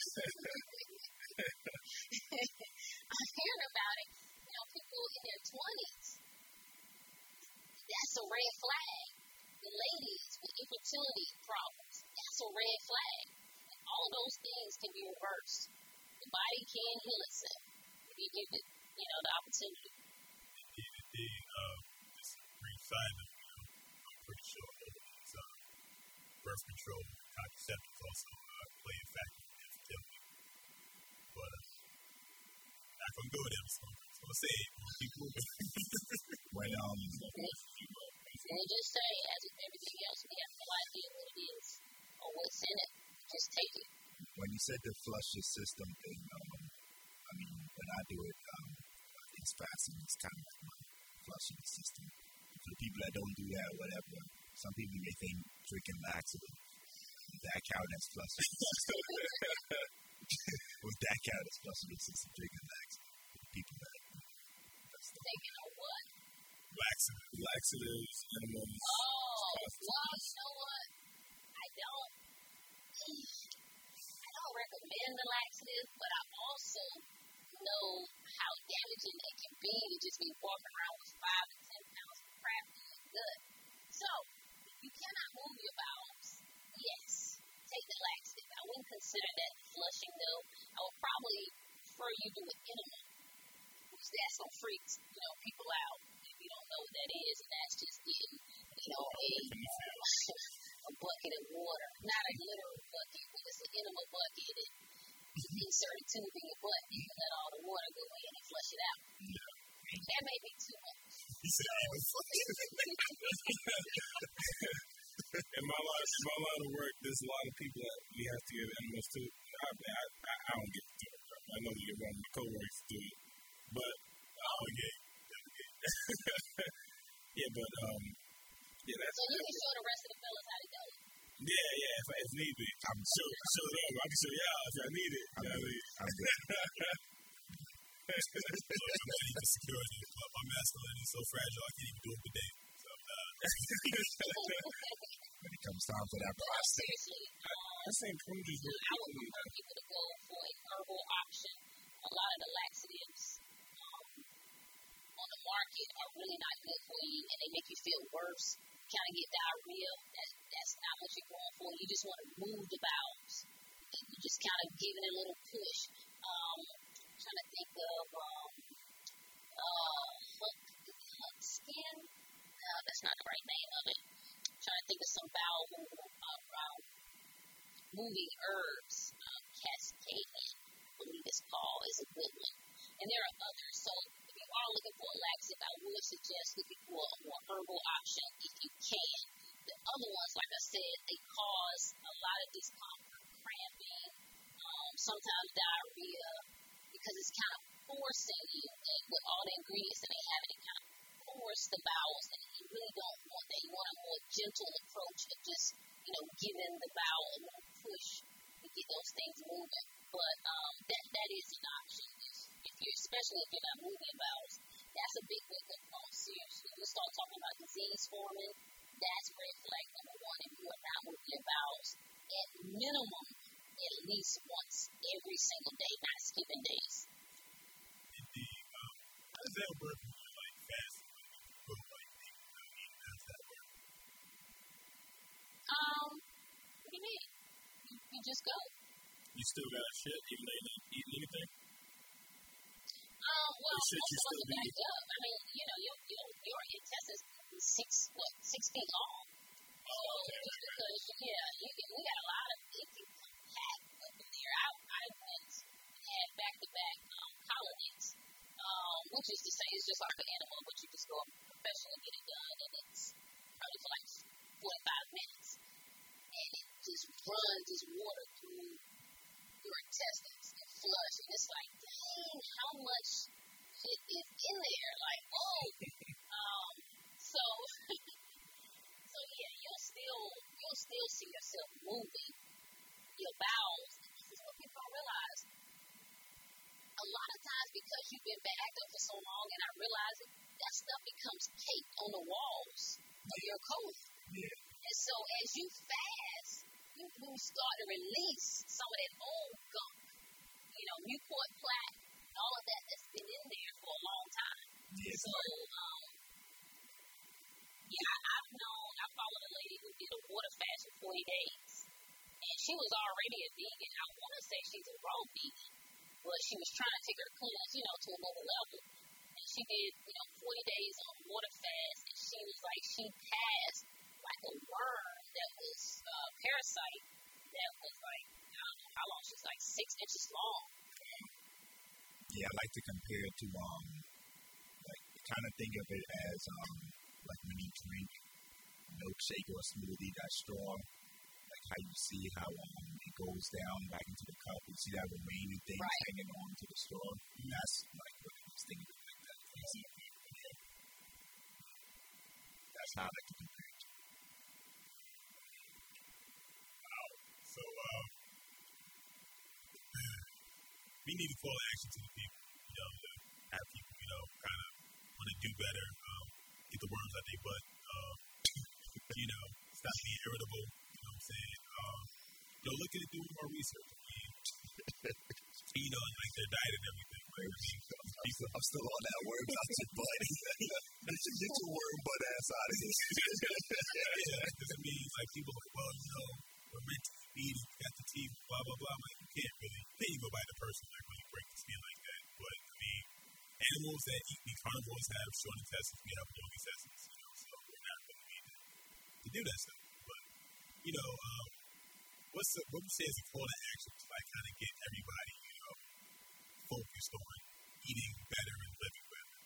I'm hearing about it. You know, people in their twenties. That's a red flag. The ladies with infertility problems. That's a red flag. And all those things can be reversed. The body can heal itself if you give it, you know, the opportunity.
Indeed, indeed. Um, just a brief side note, you know, I'm pretty sure hormones, uh, birth control, contraceptives also uh, play a factor in infertility. But uh, not going to go there. So I'm just going to say it. We'll keep moving.
When, um,
And just say, as with everything else, we have no idea what it is know what's in it. Just take it.
When you said the flush your system thing, um, I mean, when I do it, um, it's fasting. It's kind of like my flushing the system. For the people that don't do that or whatever, some people may think drinking laxative, would that count as flushing the system? Would that count as flushing the system, drinking laxative? For the people that that's the
Taking a what?
Laxative, laxatives, enemas.
Oh, well, you know what? I don't. I don't recommend the laxative, but I also know how damaging it can be to just be walking around with five to ten pounds of crap in your gut. So, if you cannot move your bowels, yes, take the laxative. I wouldn't consider that flushing, though. I would probably prefer you do an enema, which that's what freaks, you know, people out if you don't know what that is, and that's just getting, you know, a, a bucket of water. Not a literal bucket, but it's an enema bucket, and you insert a tube in your butt, and you let all the water go in and flush it out.
Yeah.
That may be too much.
He said, I was
In my line, in my line of work, there's a lot of people that we have to give enemas to. I, I, I, I don't get to do it. I know that one of my coworkers do it, but I don't get it. Yeah, but um, yeah, that's.
So you can show the rest of the fellas how to do it.
Yeah, yeah, if, if need be, I'm show show them. I can show y'all if I need it.
I'm
You know what I
good.
mean?
I'm good.
I'm not even security. My, my masculine is so fragile, I can't even do it today. So, uh,
When it comes time for that
But
prostate,
seriously, um,
I think pruners
I
were
would prefer people to go for a herbal option. A lot of the laxatives um, on the market are really not good for you, and they make you feel worse. Kind of get diarrhea. That, that's not what you're going for. You just want to move the bowels. And you just kind of give it a little push. Um, I'm trying to think of um, uh, hunt, hunt skin. No, that's not the right name of it. I'm trying to think of some bowel moving, uh, um, moving herbs. Um, Cascadian, I believe it's called, is a good one. And there are others. So if you are looking for a laxative, I would suggest looking for a more herbal option if you can. The other ones, like I said, they cause a lot of discomfort, cramping, um, sometimes diarrhea, because it's kind of forcing you, and with all the ingredients that they have, it kind of force the bowels, and you really don't want that. You want a more gentle approach of just, you know, giving the bowel a little push to get those things moving. But um, that that is an option. If, if you're, especially if you're not moving your bowels, that's a big wake up call. Seriously, you start talking about disease forming. That's red flag number one. If you are not moving your bowels, at minimum, at least once every single day, not skipping days.
indeed, um, how does that work when you're like fasting? When you go like deep, you know, eating, how does that work?
Um, what do you mean? You, you just go.
you still got shit even though you're not eating anything.
Um, well,
Or should
most
you
of us
still
are
be-
backed up. I mean, you know, your your your intestines is six what six feet long. So just because yeah, you can, we got a lot of it can pack up in there. I I went and had back to back um colonies, um, which is to say it's just like an animal, but you just go up professionally get it done, and it's probably for like forty five minutes, and it just runs this water through your intestines and flush, and it's like, dang, how much shit is in there? Like, whoa. um, so, so yeah, you'll still, you'll still see yourself moving your bowels. And this is what people don't realize. A lot of times, because you've been backed up for so long, and I realize it, that stuff becomes caked on the walls of your coat.
yeah,
And so, as you fast, you, you start to release some of that old gunk, you know, Newport plaque, and all of that that's been in there for a long time.
yeah,
So, um, yeah, I, I've known, I followed a lady who did a water fast for forty days, and she was already a vegan. I want to say she's a raw vegan, but she was trying to take her cleanse, you know, to another level. And she did, you know, forty days on water fast, and she was like, she passed like a worm that was uh, parasite that was like, I don't know how long, she was like six inches long.
yeah. I like to compare it to um, like kind of think of it as um, like when you drink milkshake or a smoothie that's strong. Like how you see how um, it goes down back into the cup. You see that remaining thing
Right.
hanging on to the straw. That's like what I was thinking of, like that. That's how I like to compare it.
Wow. So, um, we need to call action to the people, you know, to have people, you know, kind of want to do better, um, get the worms out their butt, um, you know, stop being irritable, you know what I'm saying? Um, you know, look at it, doing more research. I mean, you know, like their diet and everything. Right? I mean,
I'm, still, I'm still on that worms out your butt. Get your worm butt ass out of here.
Yeah, because I mean, like people are like, well, you know, we're meant to eat, you got the teeth, blah, blah, blah. I'm like, you can't really, you can't even go by the person, like really break the skin like that. But I mean, animals that eat these carnivores have short intestines, we have long intestines, you know, so we're not really need to, to do that stuff. But, you know, um, what's the, what would you say is a call to action to like kind of get everybody, you know, focused on eating better and living better?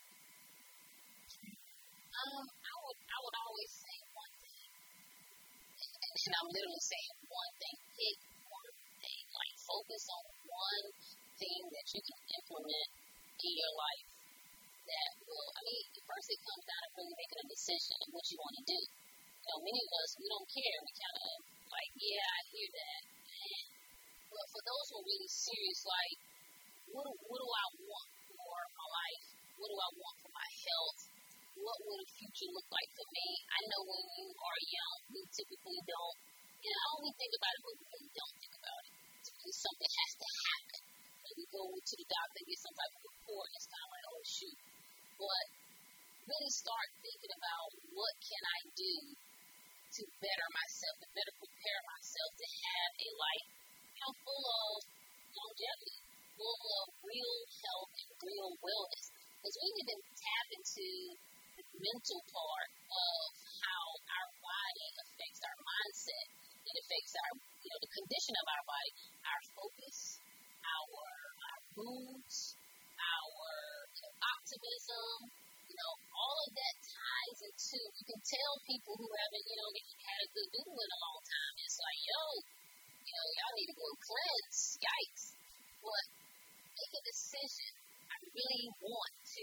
Um, I would, I would always say one thing, and, and I'm literally saying one thing. Pick one thing, like focus on one thing that you can implement in your life that will. I mean, first it comes down to really making a decision of what you want to do. You know, many of us we don't care. We kind of like, yeah, I hear that, and but for those who are really serious, like, what, what do I want for my life? What do I want for my health? What would a future look like for me? I know when you are young, we typically don't, you know, we think about it, but we really don't think about it. It's really something has to happen. Like we go to the doctor and get some type of report, and it's kind of like, oh, shoot. But really start thinking about what can I do to better myself, to better prepare myself to have a life, you know, full of longevity, full of real health and real wellness. Because we need to tap into the mental part of how our body affects our mindset. It affects our, you know, the condition of our body, our focus, our, our moods, our you know, optimism. You know, all of that ties into, you can tell people who haven't, you know, had a good doodle in a long time. It's like, yo, you know, y'all need to go cleanse. Yikes. But make a decision. I really want to,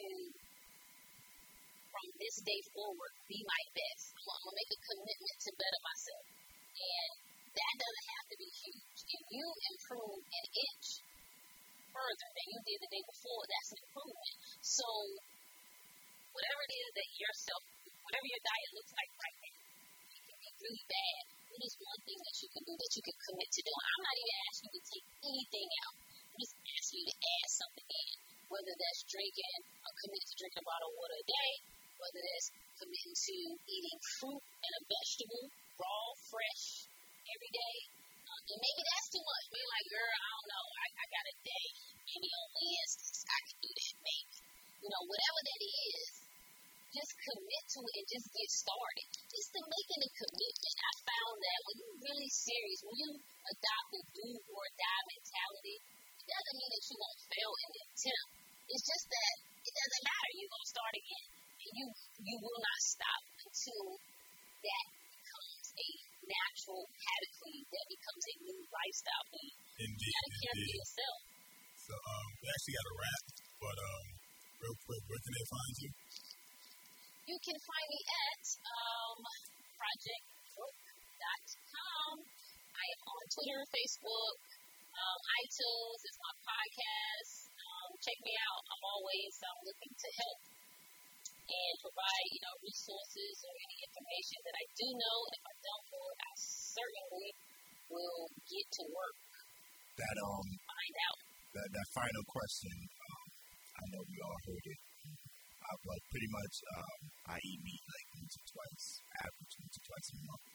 from this day forward, be my best. I'm going to make a commitment to better myself. And that doesn't have to be huge. If you improve an inch further than you did the day before, that's an improvement. So whatever it is that yourself, whatever your diet looks like right now, it can be really bad. What is one thing that you can do that you can commit to doing? I'm not even asking you to take anything out. I'm just asking you to add something in. Whether that's drinking, uh, committing to drinking a bottle of water a day, whether that's committing to eating fruit and a vegetable, raw, fresh, every day. Uh, and maybe that's too much. Maybe like, girl, I don't know, I, I got a day. Maybe on Wednesdays I can do that, maybe. You know, whatever that is, just commit to it and just get started. Just to making a commitment. I found that when you're really serious, when you adopt a do or die mentality, it doesn't mean that you won't fail in the attempt. It's just that it doesn't matter. You're going to start again. And you you will not stop until that becomes a natural habit for you. That becomes a new lifestyle for you.
Indeed.
You got to care for
Indeed.
yourself.
So, um, we actually got a wrap, but, um, real quick, where can they find you?
You can find me at um, project book dot com. I am on Twitter, Facebook, um, iTunes is my podcast. Um, check me out. I'm always um, looking to help and provide, you know, resources or any information that I do know. And if I don't know it, I certainly will get to work.
That um,
Find out.
That that final question, um, I know we all heard it. I, but pretty much, um, I eat meat like once or twice, average once or twice a month.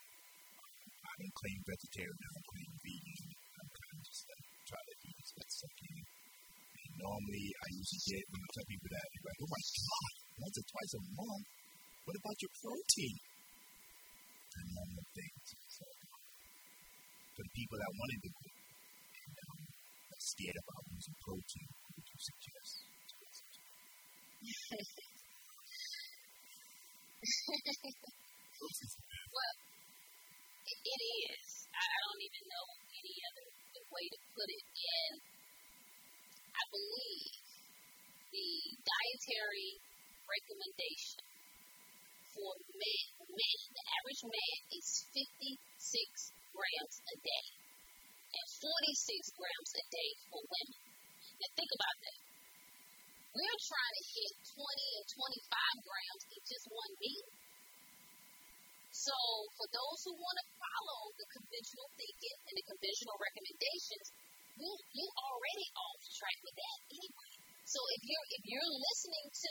I don't claim vegetarian, I don't claim vegan. I'm kind of just like try to eat as much as I can. And normally, I usually get, when I tell people that, they're like, oh my God, once or twice a month? What about your protein? And normal things. So, for the people that want to do it, and um, are scared about using protein, what would you suggest?
Well, it, it is. I I, I don't even know any other way to put it. And I believe the dietary recommendation for men, men, the average man is fifty-six grams a day and forty-six grams a day for women. Now think about that. We're trying to hit twenty and twenty-five grams in just one meal. So for those who want to follow the conventional thinking and the conventional recommendations, you you already off track with that anyway. So if you're if you're listening to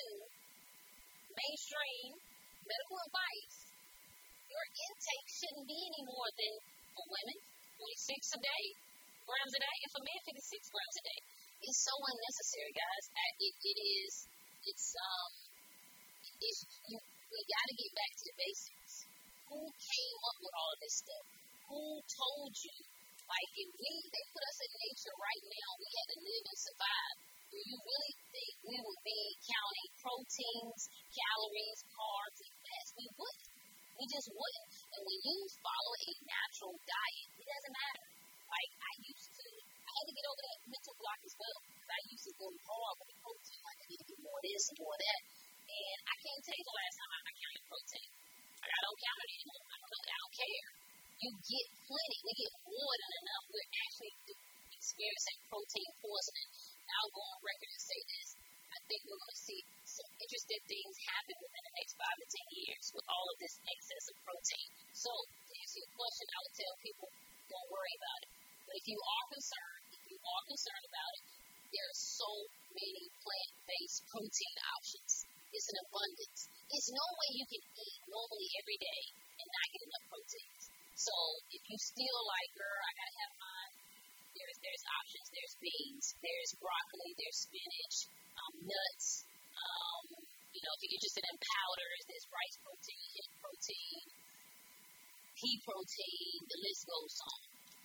mainstream medical advice, your intake shouldn't be any more than for women twenty-six a day, grams a day, and for men fifty-six grams a day. It's so unnecessary, guys. It it is. It's um. It's you. We got to get back to the basics. Who came up with all of this stuff? Who told you? Like, if we, they put us in nature right now, we had to live and survive. Do you really think we would be counting proteins, calories, carbs, and fats? We wouldn't. We just wouldn't. And when you follow a natural diet, it doesn't matter. Like, I used to, I had to get over that mental block as well. Because I used to go hard with the protein. Like, I need to get more of this and more of that. And I can't tell you the last time I, I counted protein. Like, I don't count it anymore. I don't know. I don't care. You get plenty. We get more than enough. We're actually experiencing protein poisoning. And I'll go on record and say this. I think we're going to see some interesting things happen within the next five to ten years with all of this excess of protein. So, to answer your question, I would tell people, don't worry about it. But if you are concerned, if you are concerned about it, there are so many plant-based protein options. It's an abundance. There's no way you can eat normally every day and not get enough proteins. So if you still like, girl, I gotta have mine, there's there's options. There's beans, there's broccoli, there's spinach, um, nuts. Um, you know, if you're interested in powders, there's rice protein, hemp protein, pea protein. The list goes on.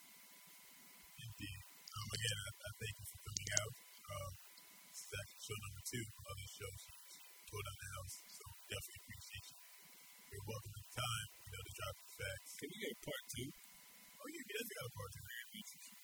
Indeed. Um, again, I, I thank you for coming out. Um, this is actually show number two of this show. Go down the house. So definitely appreciate you. You're welcome to the time, you know, to drop the facts.
Can we get a part two?
Oh, you definitely got a part two. Are you,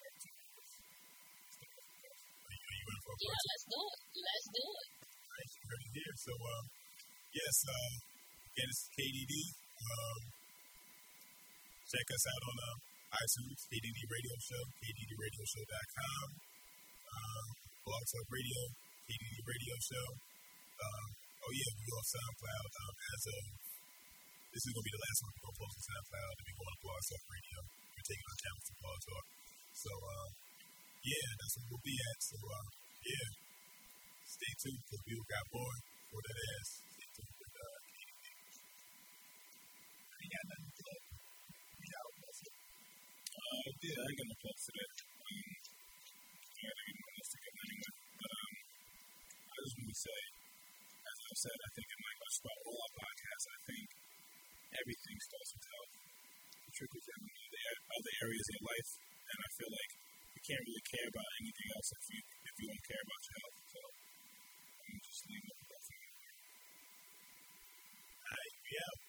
are you ready for a part
Yeah,
two?
let's do it. Let's do it.
All right, you're ready here. So, um, yes, uh, again, this is K D D. Um, check us out on um, iTunes, K D D Radio Show, K D D radio show dot com, um, Blog Talk Radio, K D D Radio Show. Um, oh, yeah, we go on SoundCloud um, as of, this is going to be the last one we're going to post on SoundCloud, and we go on Blog Talk Radio. We're taking our cameras to Blog Talk. So, um, yeah, that's what we'll be at. So, uh, yeah, stay tuned because we got more for that ass. Stay tuned with uh, K D D. I ain't got nothing to plug. We out. That's it.
Uh, yeah, I ain't got no plugs to that. Um, I gotta get my list together anyway. But, um, I just want to say, as I've said, I think in like just about all our podcasts, I think everything starts with health. It trickles down to the other areas of your life, and I feel like you can't really care about anything else if you if you don't care about your health. So I'm just leaving it with that.
All right, we out.